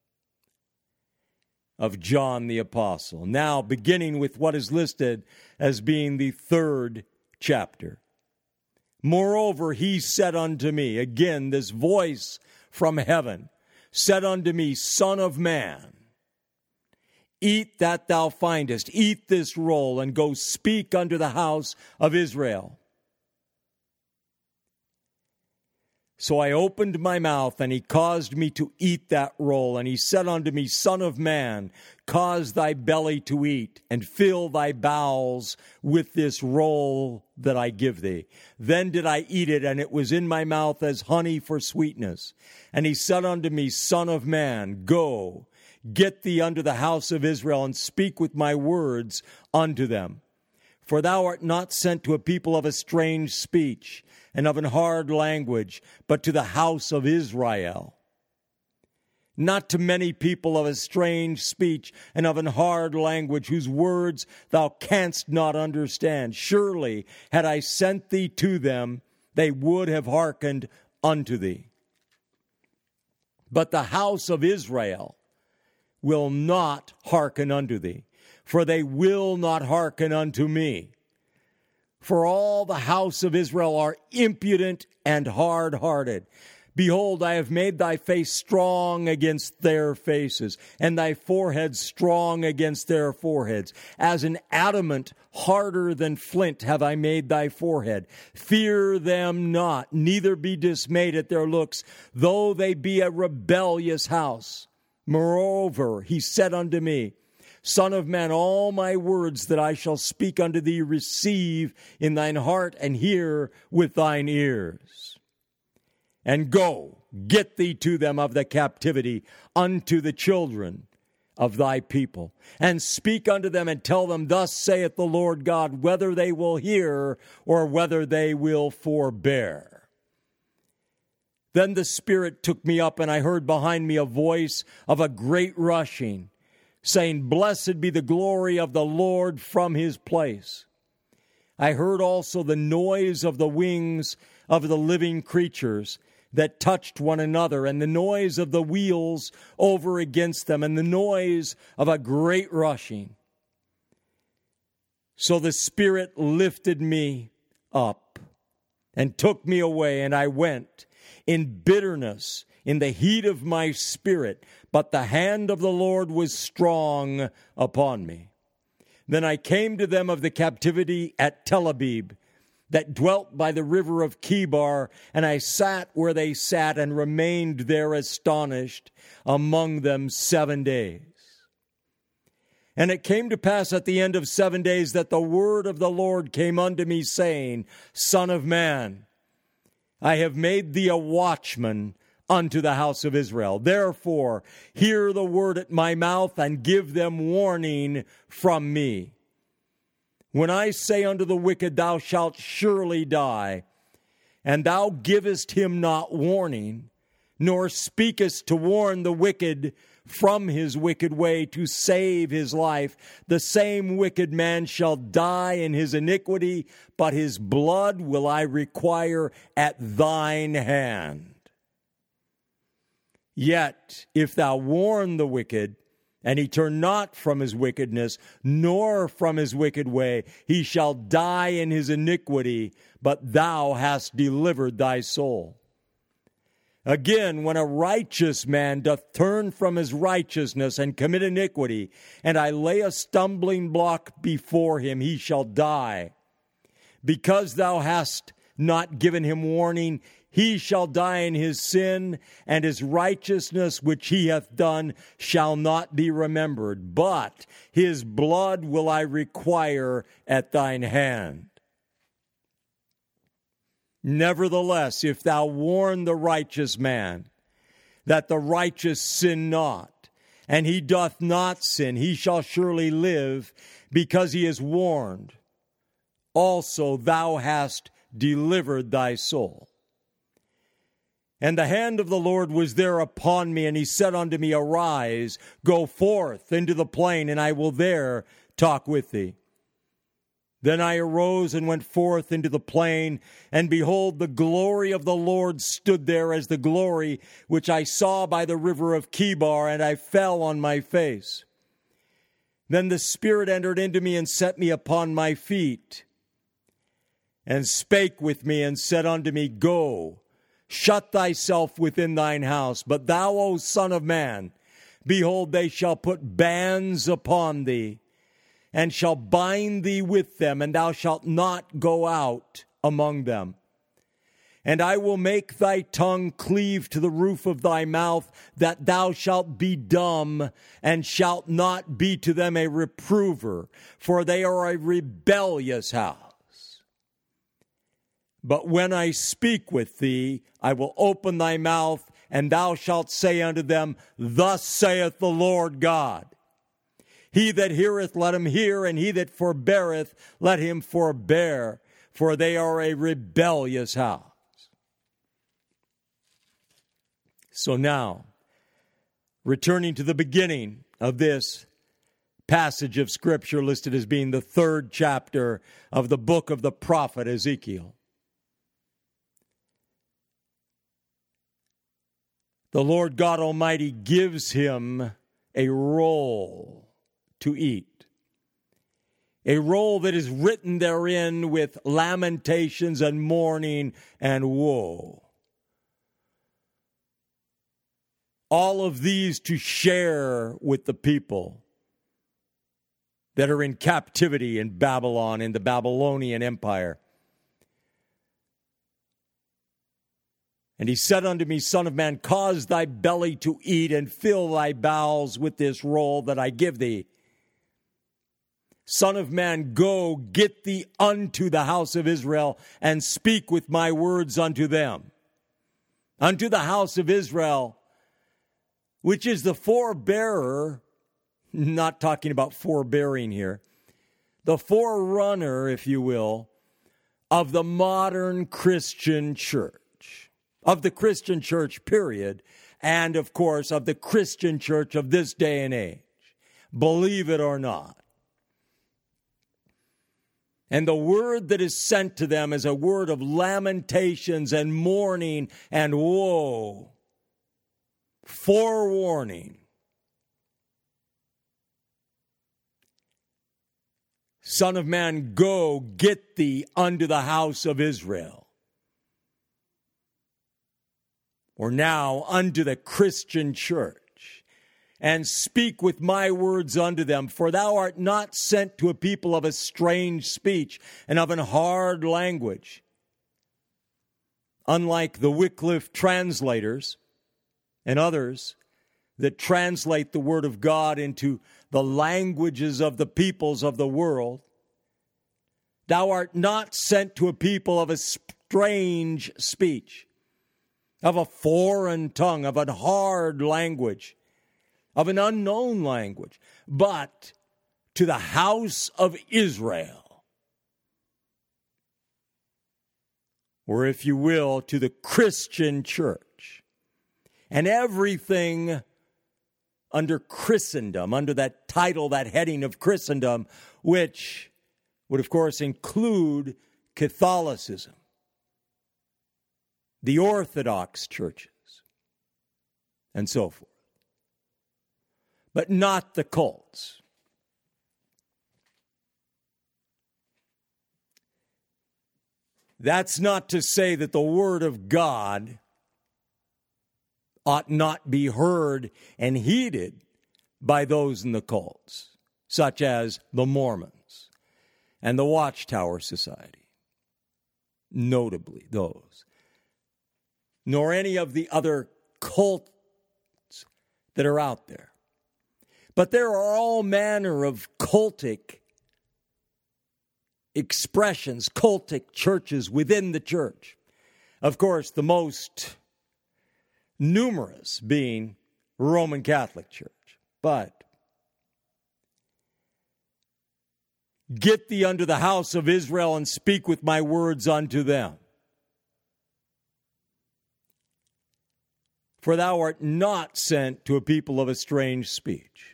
of John the Apostle. Now, beginning with what is listed as being the 3rd chapter. Moreover, he said unto me, again, this voice from heaven, said unto me, Son of man, eat that thou findest, eat this roll, and go speak unto the house of Israel. So I opened my mouth, and he caused me to eat that roll. And he said unto me, Son of man, cause thy belly to eat, and fill thy bowels with this roll that I give thee. Then did I eat it, and it was in my mouth as honey for sweetness. And he said unto me, Son of man, go, get thee unto the house of Israel, and speak with my words unto them. For thou art not sent to a people of a strange speech, and of an hard language, but to the house of Israel. Not to many people of a strange speech and of an hard language, whose words thou canst not understand. Surely, had I sent thee to them, they would have hearkened unto thee. But the house of Israel will not hearken unto thee, for they will not hearken unto me, For all the house of Israel are impudent and hard-hearted. Behold, I have made thy face strong against their faces, and thy forehead strong against their foreheads. As an adamant, harder than flint, have I made thy forehead. Fear them not, neither be dismayed at their looks, though they be a rebellious house. Moreover, he said unto me, Son of man, all my words that I shall speak unto thee receive in thine heart, and hear with thine ears. And go, get thee to them of the captivity unto the children of thy people, and speak unto them and tell them, Thus saith the Lord God, whether they will hear or whether they will forbear. Then the Spirit took me up, and I heard behind me a voice of a great rushing, saying, Blessed be the glory of the Lord from his place. I heard also the noise of the wings of the living creatures that touched one another, and the noise of the wheels over against them, and the noise of a great rushing. So the Spirit lifted me up and took me away, and I went in bitterness, in the heat of my spirit, but the hand of the Lord was strong upon me. Then I came to them of the captivity at Tel Abib, that dwelt by the river of Chebar, and I sat where they sat, and remained there astonished among them 7 days. And it came to pass at the end of 7 days that the word of the Lord came unto me, saying, Son of man, I have made thee a watchman unto the house of Israel. Therefore, hear the word at my mouth, and give them warning from me. When I say unto the wicked, Thou shalt surely die, and thou givest him not warning, nor speakest to warn the wicked from his wicked way to save his life, the same wicked man shall die in his iniquity, but his blood will I require at thine hand. Yet if thou warn the wicked, and he turn not from his wickedness, nor from his wicked way, he shall die in his iniquity, but thou hast delivered thy soul. Again, when a righteous man doth turn from his righteousness and commit iniquity, and I lay a stumbling block before him, he shall die. Because thou hast not given him warning, he shall die in his sin, and his righteousness which he hath done shall not be remembered. But his blood will I require at thine hand. Nevertheless, if thou warn the righteous man, that the righteous sin not, and he doth not sin, he shall surely live, because he is warned. Also thou hast delivered thy soul. And the hand of the Lord was there upon me, and he said unto me, Arise, go forth into the plain, and I will there talk with thee. Then I arose and went forth into the plain, and behold, the glory of the Lord stood there as the glory which I saw by the river of Chebar, and I fell on my face. Then the Spirit entered into me and set me upon my feet, and spake with me, and said unto me, Go, shut thyself within thine house. But thou, O Son of man, behold, they shall put bands upon thee, and shall bind thee with them, and thou shalt not go out among them. And I will make thy tongue cleave to the roof of thy mouth, that thou shalt be dumb, and shalt not be to them a reprover, for they are a rebellious house. But when I speak with thee, I will open thy mouth, and thou shalt say unto them, Thus saith the Lord God. He that heareth, let him hear, and he that forbeareth, let him forbear, for they are a rebellious house. So now, returning to the beginning of this passage of Scripture listed as being the 3rd chapter of the book of the prophet Ezekiel. The Lord God Almighty gives him a roll to eat. a roll that is written therein with lamentations and mourning and woe. All of these to share with the people that are in captivity in Babylon, in the Babylonian Empire. And he said unto me, Son of man, cause thy belly to eat and fill thy bowels with this roll that I give thee. Son of man, go, get thee unto the house of Israel, and speak with my words unto them. Unto the house of Israel, which is the forebearer, not talking about forbearing here, the forerunner, if you will, of the modern Christian church, of the Christian church, period, and, of course, of the Christian church of this day and age, believe it or not. And the word that is sent to them is a word of lamentations and mourning and woe, forewarning. Son of man, go, get thee unto the house of Israel. Or now unto the Christian church. And speak with my words unto them, for thou art not sent to a people of a strange speech and of an hard language. Unlike the Wycliffe translators and others that translate the word of God into the languages of the peoples of the world, thou art not sent to a people of a strange speech, of a foreign tongue, of a hard language, of an unknown language, but to the house of Israel, or if you will, to the Christian church. And everything under Christendom, under that title, that heading of Christendom, which would, of course, include Catholicism, the Orthodox churches, and so forth. But not the cults. That's not to say that the Word of God ought not be heard and heeded by those in the cults, such as the Mormons and the Watchtower Society, notably those, nor any of the other cults that are out there. But there are all manner of cultic expressions, cultic churches within the church. Of course, the most numerous being Roman Catholic Church. But get thee unto the house of Israel and speak with my words unto them. For thou art not sent to a people of a strange speech,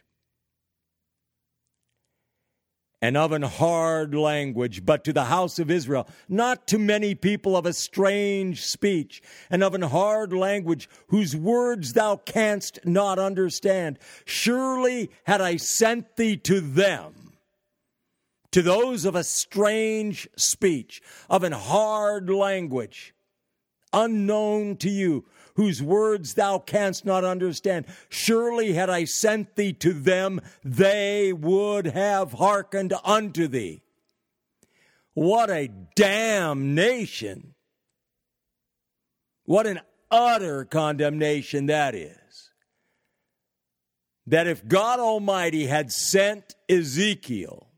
and of an hard language, but to the house of Israel, not to many people of a strange speech, and of an hard language, whose words thou canst not understand. Surely had I sent thee to them, to those of a strange speech, of an hard language, unknown to you, whose words thou canst not understand. Surely had I sent thee to them, they would have hearkened unto thee. What a damnation. What an utter condemnation that is. That if God Almighty had sent Ezekiel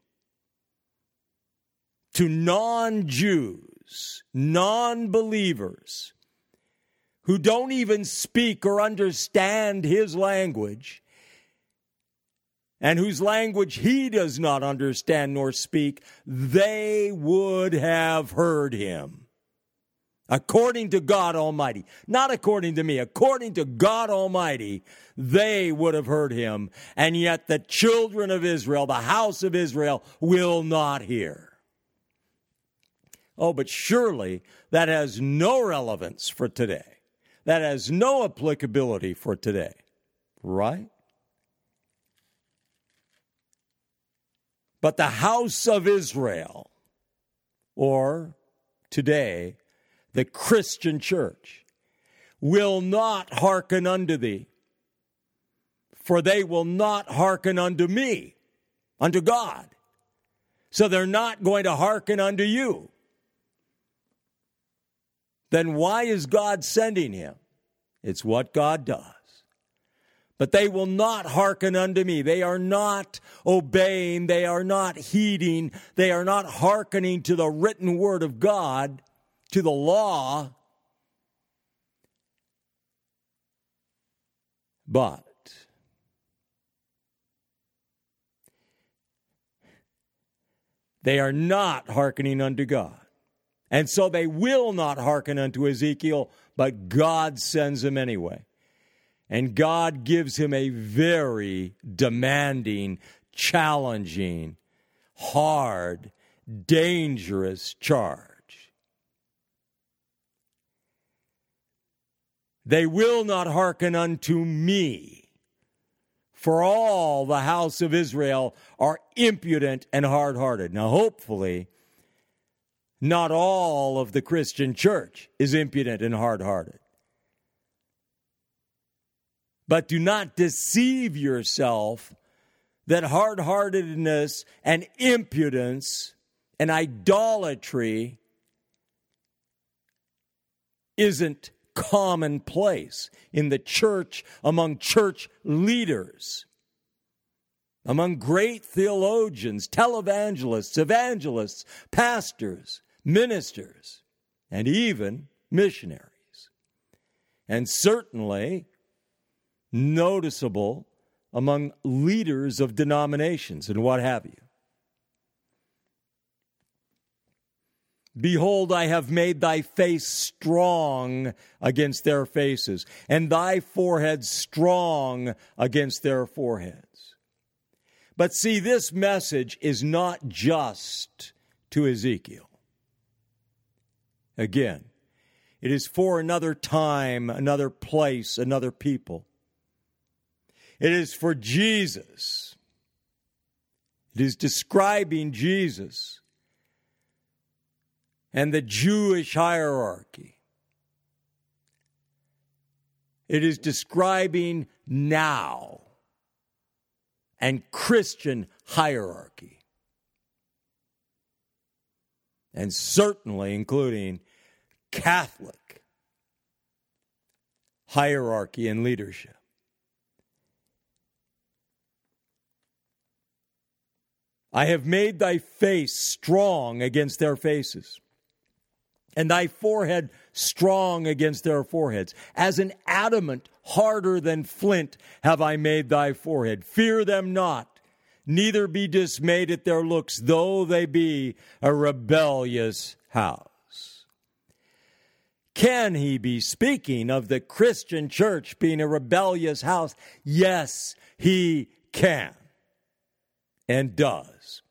to non-Jews, non-believers, who don't even speak or understand his language, and whose language he does not understand nor speak, they would have heard him. According to God Almighty, not according to me, according to God Almighty, they would have heard him. And yet the children of Israel, the house of Israel, will not hear. Oh, but surely that has no relevance for today. That has no applicability for today, right? But the house of Israel, or today, the Christian church, will not hearken unto thee, for they will not hearken unto me, unto God. So they're not going to hearken unto you. Then why is God sending him? It's what God does. But they will not hearken unto me. They are not obeying. They are not heeding. They are not hearkening to the written word of God, to the law. But they are not hearkening unto God. And so they will not hearken unto Ezekiel, but God sends him anyway. And God gives him a very demanding, challenging, hard, dangerous charge. They will not hearken unto me, for all the house of Israel are impudent and hard-hearted. Now, hopefully, not all of the Christian church is impudent and hard-hearted. But do not deceive yourself that hard-heartedness and impudence and idolatry isn't commonplace in the church, among church leaders, among great theologians, televangelists, evangelists, pastors, ministers, and even missionaries. And certainly noticeable among leaders of denominations and what have you. Behold, I have made thy face strong against their faces, and thy forehead strong against their foreheads. But see, this message is not just to Ezekiel. Again, it is for another time, another place, another people. It is for Jesus. It is describing Jesus and the Jewish hierarchy. It is describing now and Christian hierarchy. And certainly including Catholic hierarchy and leadership. I have made thy face strong against their faces, and thy forehead strong against their foreheads. As an adamant, harder than flint, have I made thy forehead. Fear them not, neither be dismayed at their looks, though they be a rebellious house. Can he be speaking of the Christian church being a rebellious house? Yes, he can and does.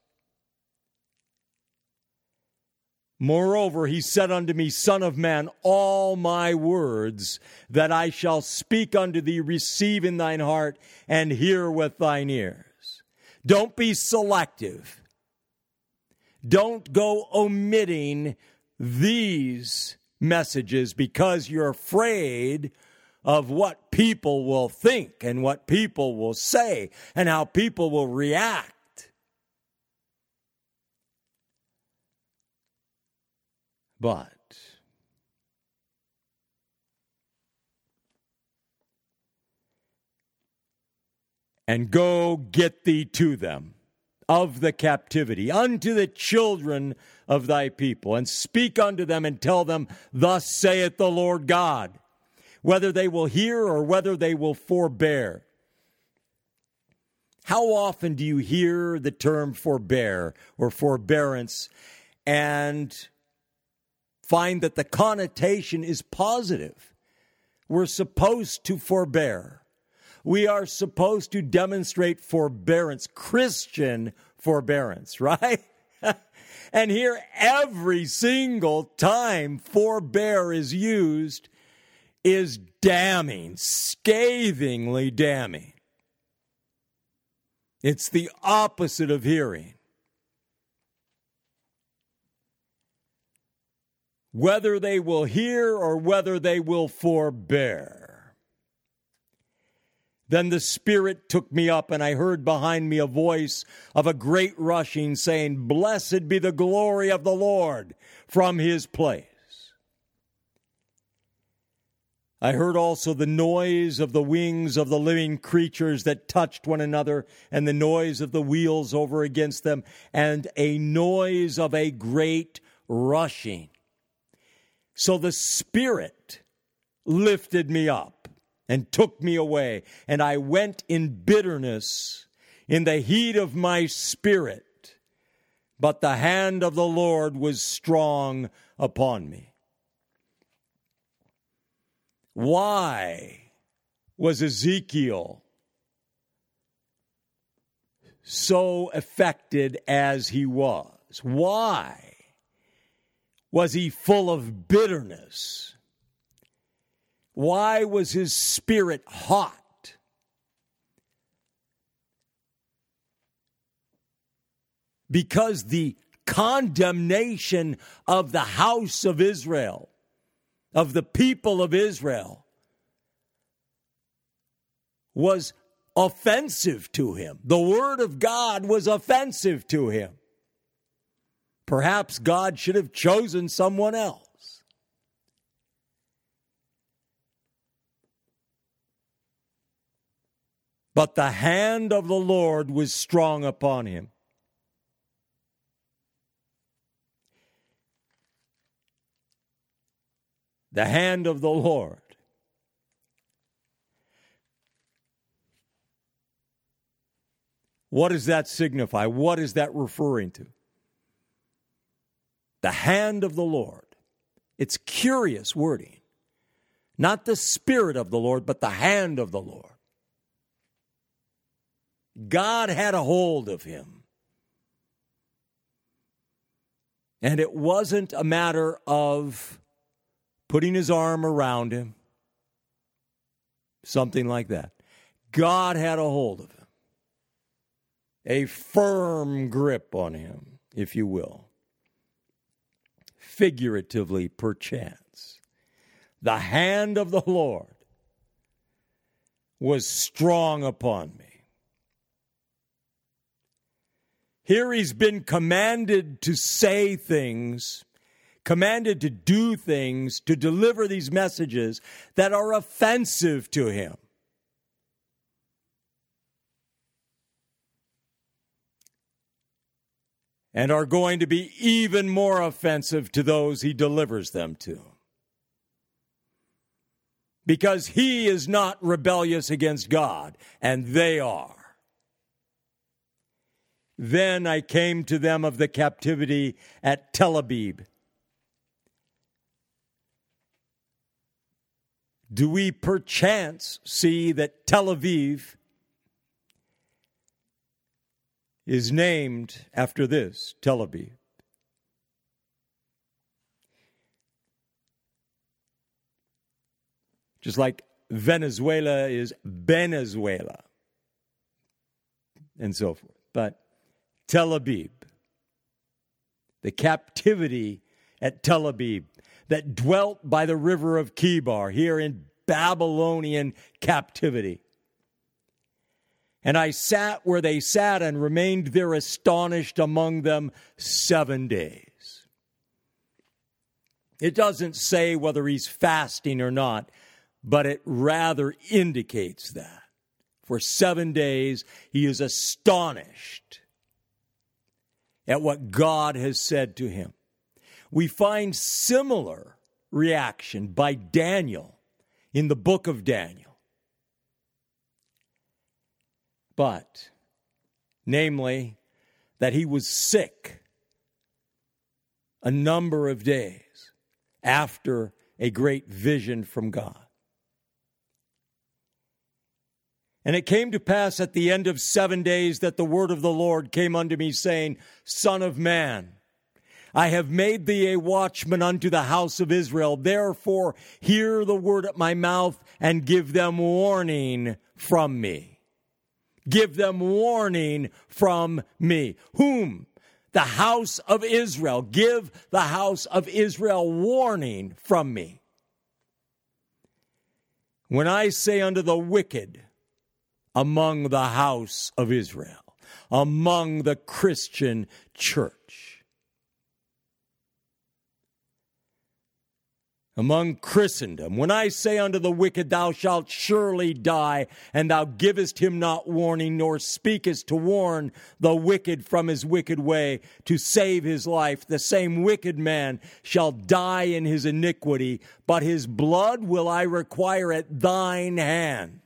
Moreover, he said unto me, Son of man, all my words that I shall speak unto thee, receive in thine heart and hear with thine ears. Don't be selective. Don't go omitting these messages because you're afraid of what people will think and what people will say and how people will react. But and go get thee to them of the captivity, unto the children of thy people, and speak unto them and tell them, Thus saith the Lord God, whether they will hear or whether they will forbear. How often do you hear the term forbear or forbearance and find that the connotation is positive? We're supposed to forbear. We are supposed to demonstrate forbearance, Christian forbearance, right? And here, every single time forbear is used is damning, scathingly damning. It's the opposite of hearing. whether they will hear or whether they will forbear. Then the Spirit took me up, and I heard behind me a voice of a great rushing, saying, Blessed be the glory of the Lord from his place. I heard also the noise of the wings of the living creatures that touched one another, and the noise of the wheels over against them, and a noise of a great rushing. So the Spirit lifted me up and took me away, and I went in bitterness in the heat of my spirit, but the hand of the Lord was strong upon me. Why was Ezekiel so affected as he was? Why was he full of bitterness? Why was his spirit hot? Because the condemnation of the house of Israel, of the people of Israel, was offensive to him. The word of God was offensive to him. Perhaps God should have chosen someone else. But the hand of the Lord was strong upon him. The hand of the Lord. What does that signify? What is that referring to? The hand of the Lord. It's curious wording. Not the Spirit of the Lord, but the hand of the Lord. God had a hold of him. And it wasn't a matter of putting his arm around him, something like that. God had a hold of him. A firm grip on him, if you will. Figuratively, perchance. The hand of the Lord was strong upon me. Here he's been commanded to say things, commanded to do things, to deliver these messages that are offensive to him. And are going to be even more offensive to those he delivers them to. Because he is not rebellious against God, and they are. Then I came to them of the captivity at Tel Aviv. Do we perchance see that Tel Aviv is named after this, Tel Aviv? Just like Venezuela is Venezuela, and so forth. But Tel Aviv, the captivity at Tel Aviv, that dwelt by the river of Kibar, here in Babylonian captivity. And I sat where they sat and remained there astonished among them 7 days. It doesn't say whether he's fasting or not, but it rather indicates that. For 7 days, he is astonished at what God has said to him. We find similar reaction by Daniel in the book of Daniel. But, namely, that he was sick a number of days after a great vision from God. And it came to pass at the end of 7 days that the word of the Lord came unto me, saying, Son of man, I have made thee a watchman unto the house of Israel. Therefore, hear the word at my mouth and give them warning from me. Give them warning from me. Whom? The house of Israel, give the house of Israel warning from me. When I say unto the wicked among the house of Israel, among the Christian church, among Christendom, when I say unto the wicked, thou shalt surely die, and thou givest him not warning, nor speakest to warn the wicked from his wicked way, to save his life, the same wicked man shall die in his iniquity, but his blood will I require at thine hand.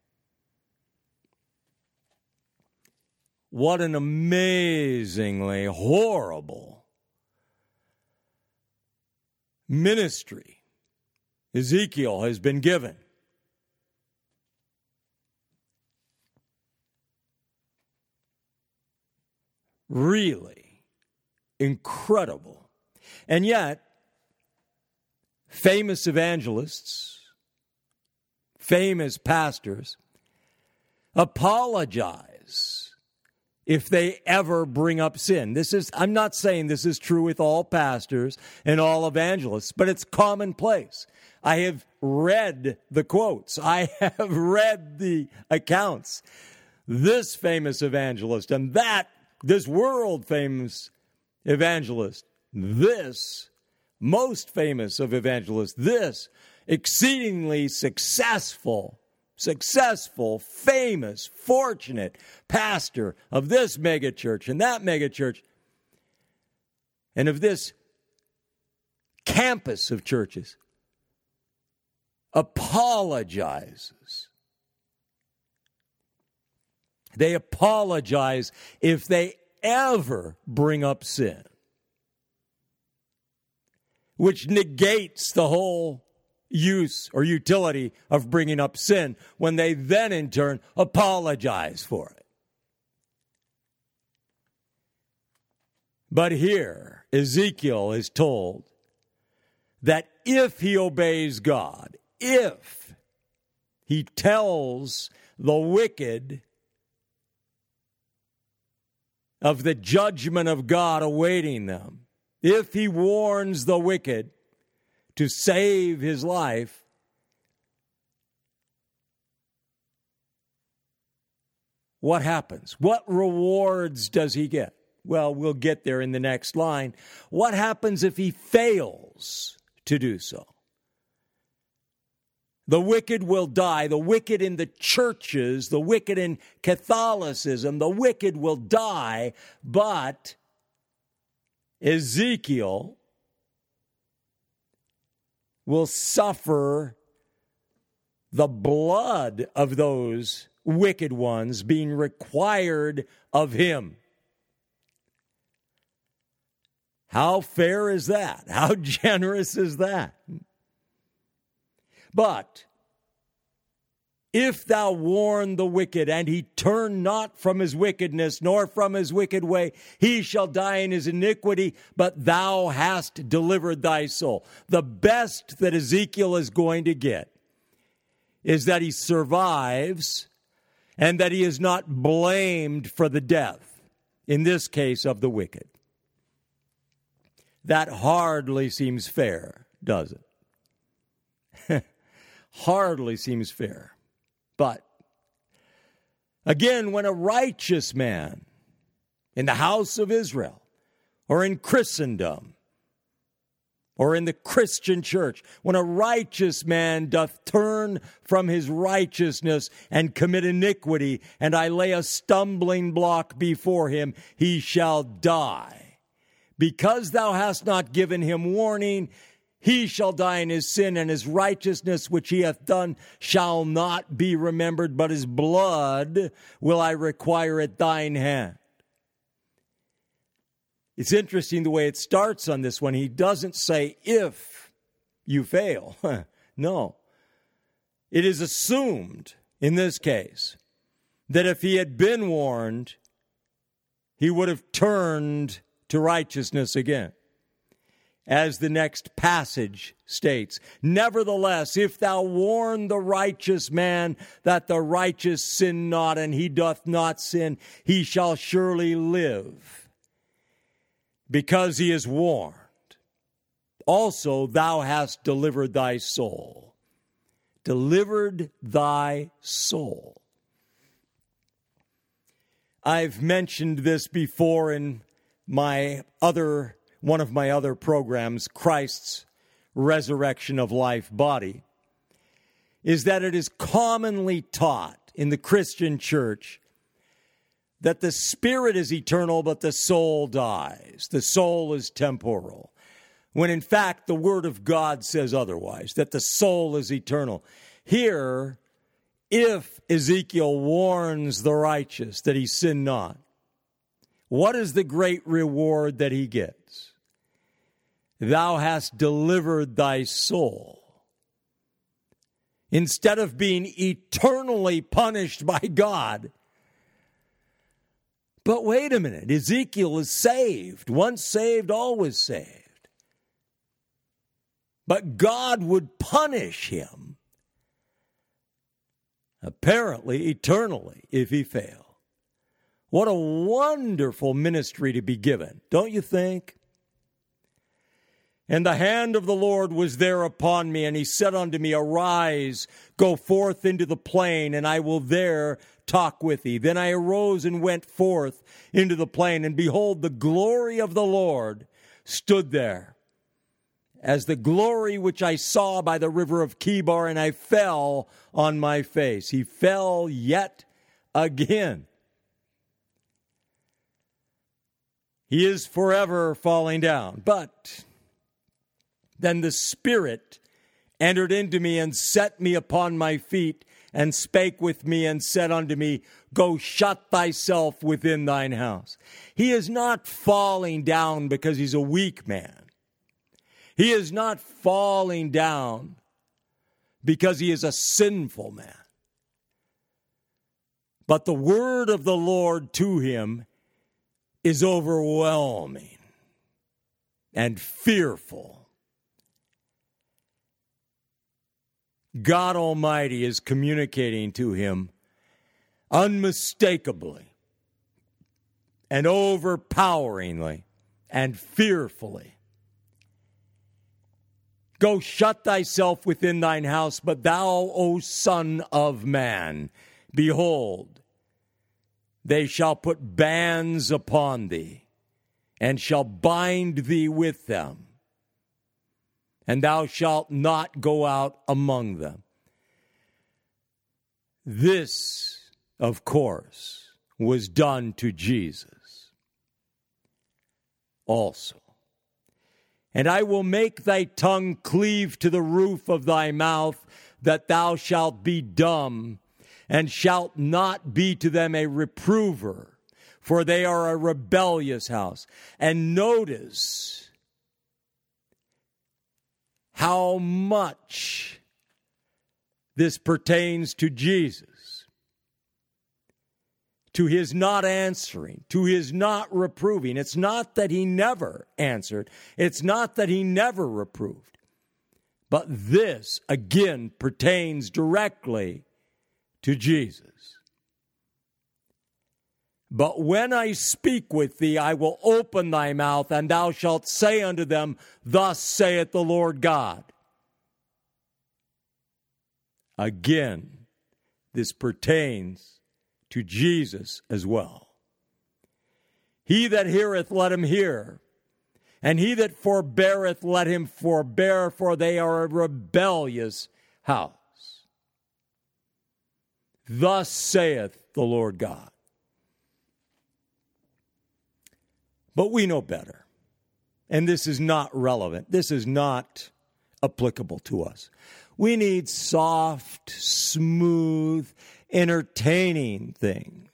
What an amazingly horrible ministry Ezekiel has been given. Really incredible. And yet, famous evangelists, famous pastors apologize if they ever bring up sin. I'm not saying this is true with all pastors and all evangelists, but it's commonplace. I have read the quotes. I have read the accounts. This famous evangelist and this world famous evangelist, this most famous of evangelists, this exceedingly successful, famous, fortunate pastor of this megachurch and that megachurch and of this campus of churches apologizes. They apologize if they ever bring up sin, which negates the whole use or utility of bringing up sin when they then in turn apologize for it. But here, Ezekiel is told that if he obeys God, if he tells the wicked of the judgment of God awaiting them, if he warns the wicked to save his life, what happens? What rewards does he get? Well, we'll get there in the next line. What happens if he fails to do so? The wicked will die. The wicked in the churches, the wicked in Catholicism, the wicked will die, but Ezekiel will suffer the blood of those wicked ones being required of him. How fair is that? How generous is that? But if thou warn the wicked, and he turn not from his wickedness, nor from his wicked way, he shall die in his iniquity, but thou hast delivered thy soul. The best that Ezekiel is going to get is that he survives and that he is not blamed for the death, in this case of the wicked. That hardly seems fair, does it? Hardly seems fair. But again, when a righteous man in the house of Israel or in Christendom or in the Christian church, when a righteous man doth turn from his righteousness and commit iniquity, and I lay a stumbling block before him, he shall die. Because thou hast not given him warning, he shall die in his sin, and his righteousness which he hath done shall not be remembered, but his blood will I require at thine hand. It's interesting the way it starts on this one. He doesn't say if you fail. No. It is assumed in this case that if he had been warned, he would have turned to righteousness again. As the next passage states, nevertheless, if thou warn the righteous man that the righteous sin not, and he doth not sin, he shall surely live. because he is warned. Also, thou hast delivered thy soul. Delivered thy soul. I've mentioned this before in one of my other programs, Christ's Resurrection of Life Body, is that it is commonly taught in the Christian church that the spirit is eternal, but the soul dies. The soul is temporal. When in fact, the Word of God says otherwise, that the soul is eternal. Here, if Ezekiel warns the righteous that he sin not, what is the great reward that he gets? Thou hast delivered thy soul. Instead of being eternally punished by God. But wait a minute, Ezekiel is saved. Once saved, always saved. But God would punish him, apparently eternally, if he failed. What a wonderful ministry to be given, don't you think? And the hand of the Lord was there upon me, and he said unto me, Arise, go forth into the plain, and I will there talk with thee. Then I arose and went forth into the plain, and behold, the glory of the Lord stood there, as the glory which I saw by the river of Chebar, and I fell on my face. He fell yet again. He is forever falling down. But then the Spirit entered into me and set me upon my feet and spake with me and said unto me, Go shut thyself within thine house. He is not falling down because he's a weak man. He is not falling down because he is a sinful man. But the word of the Lord to him is overwhelming and fearful. God Almighty is communicating to him unmistakably and overpoweringly and fearfully. Go shut thyself within thine house, but thou, O Son of Man, behold, they shall put bands upon thee, and shall bind thee with them, and thou shalt not go out among them. This, of course, was done to Jesus also. And I will make thy tongue cleave to the roof of thy mouth, that thou shalt be dumb, and shalt not be to them a reprover, for they are a rebellious house. And notice how much this pertains to Jesus. To his not answering, to his not reproving. It's not that he never answered. It's not that he never reproved. But this, again, pertains directly to Jesus. But when I speak with thee, I will open thy mouth, and thou shalt say unto them, Thus saith the Lord God. Again, this pertains to Jesus as well. He that heareth, let him hear. And he that forbeareth, let him forbear, for they are a rebellious house. Thus saith the Lord God. But we know better. And this is not relevant. This is not applicable to us. We need soft, smooth, entertaining things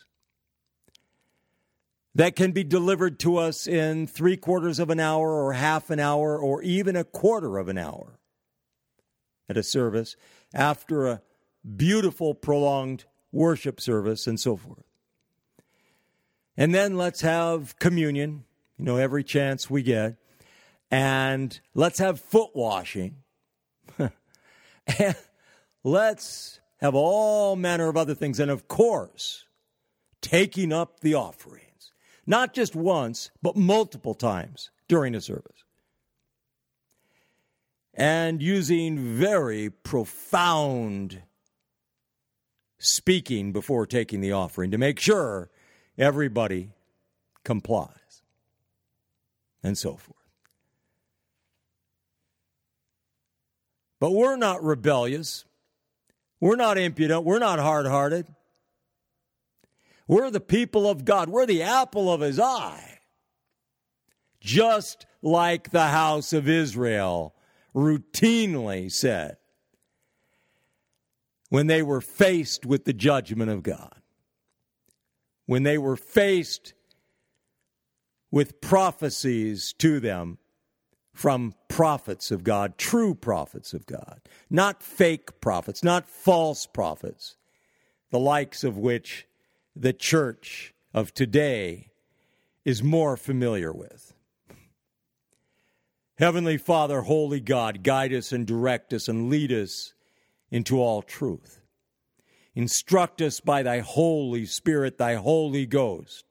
that can be delivered to us in 3/4 of an hour or half an hour or even 1/4 of an hour at a service after a beautiful, prolonged worship service and so forth. And then let's have communion, every chance we get. And let's have foot washing. And let's have all manner of other things. And of course, taking up the offerings. Not just once, but multiple times during the service. And using very profound speaking before taking the offering to make sure everybody complies, and so forth. But we're not rebellious. We're not impudent. We're not hard-hearted. We're the people of God. We're the apple of his eye. Just like the house of Israel routinely said when they were faced with the judgment of God, when they were faced with prophecies to them from prophets of God, true prophets of God, not fake prophets, not false prophets, the likes of which the church of today is more familiar with. Heavenly Father, Holy God, guide us and direct us and lead us into all truth. Instruct us by thy Holy Spirit, thy Holy Ghost.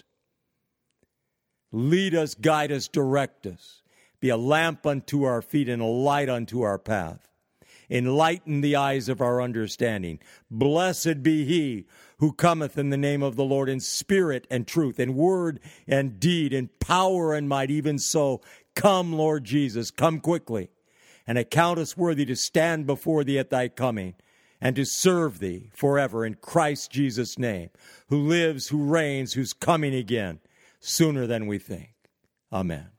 Lead us, guide us, direct us. Be a lamp unto our feet and a light unto our path. Enlighten the eyes of our understanding. Blessed be he who cometh in the name of the Lord in spirit and truth, in word and deed, in power and might. Even so, come, Lord Jesus, come quickly, and account us worthy to stand before thee at thy coming, and to serve thee forever in Christ Jesus' name, who lives, who reigns, who's coming again sooner than we think. Amen.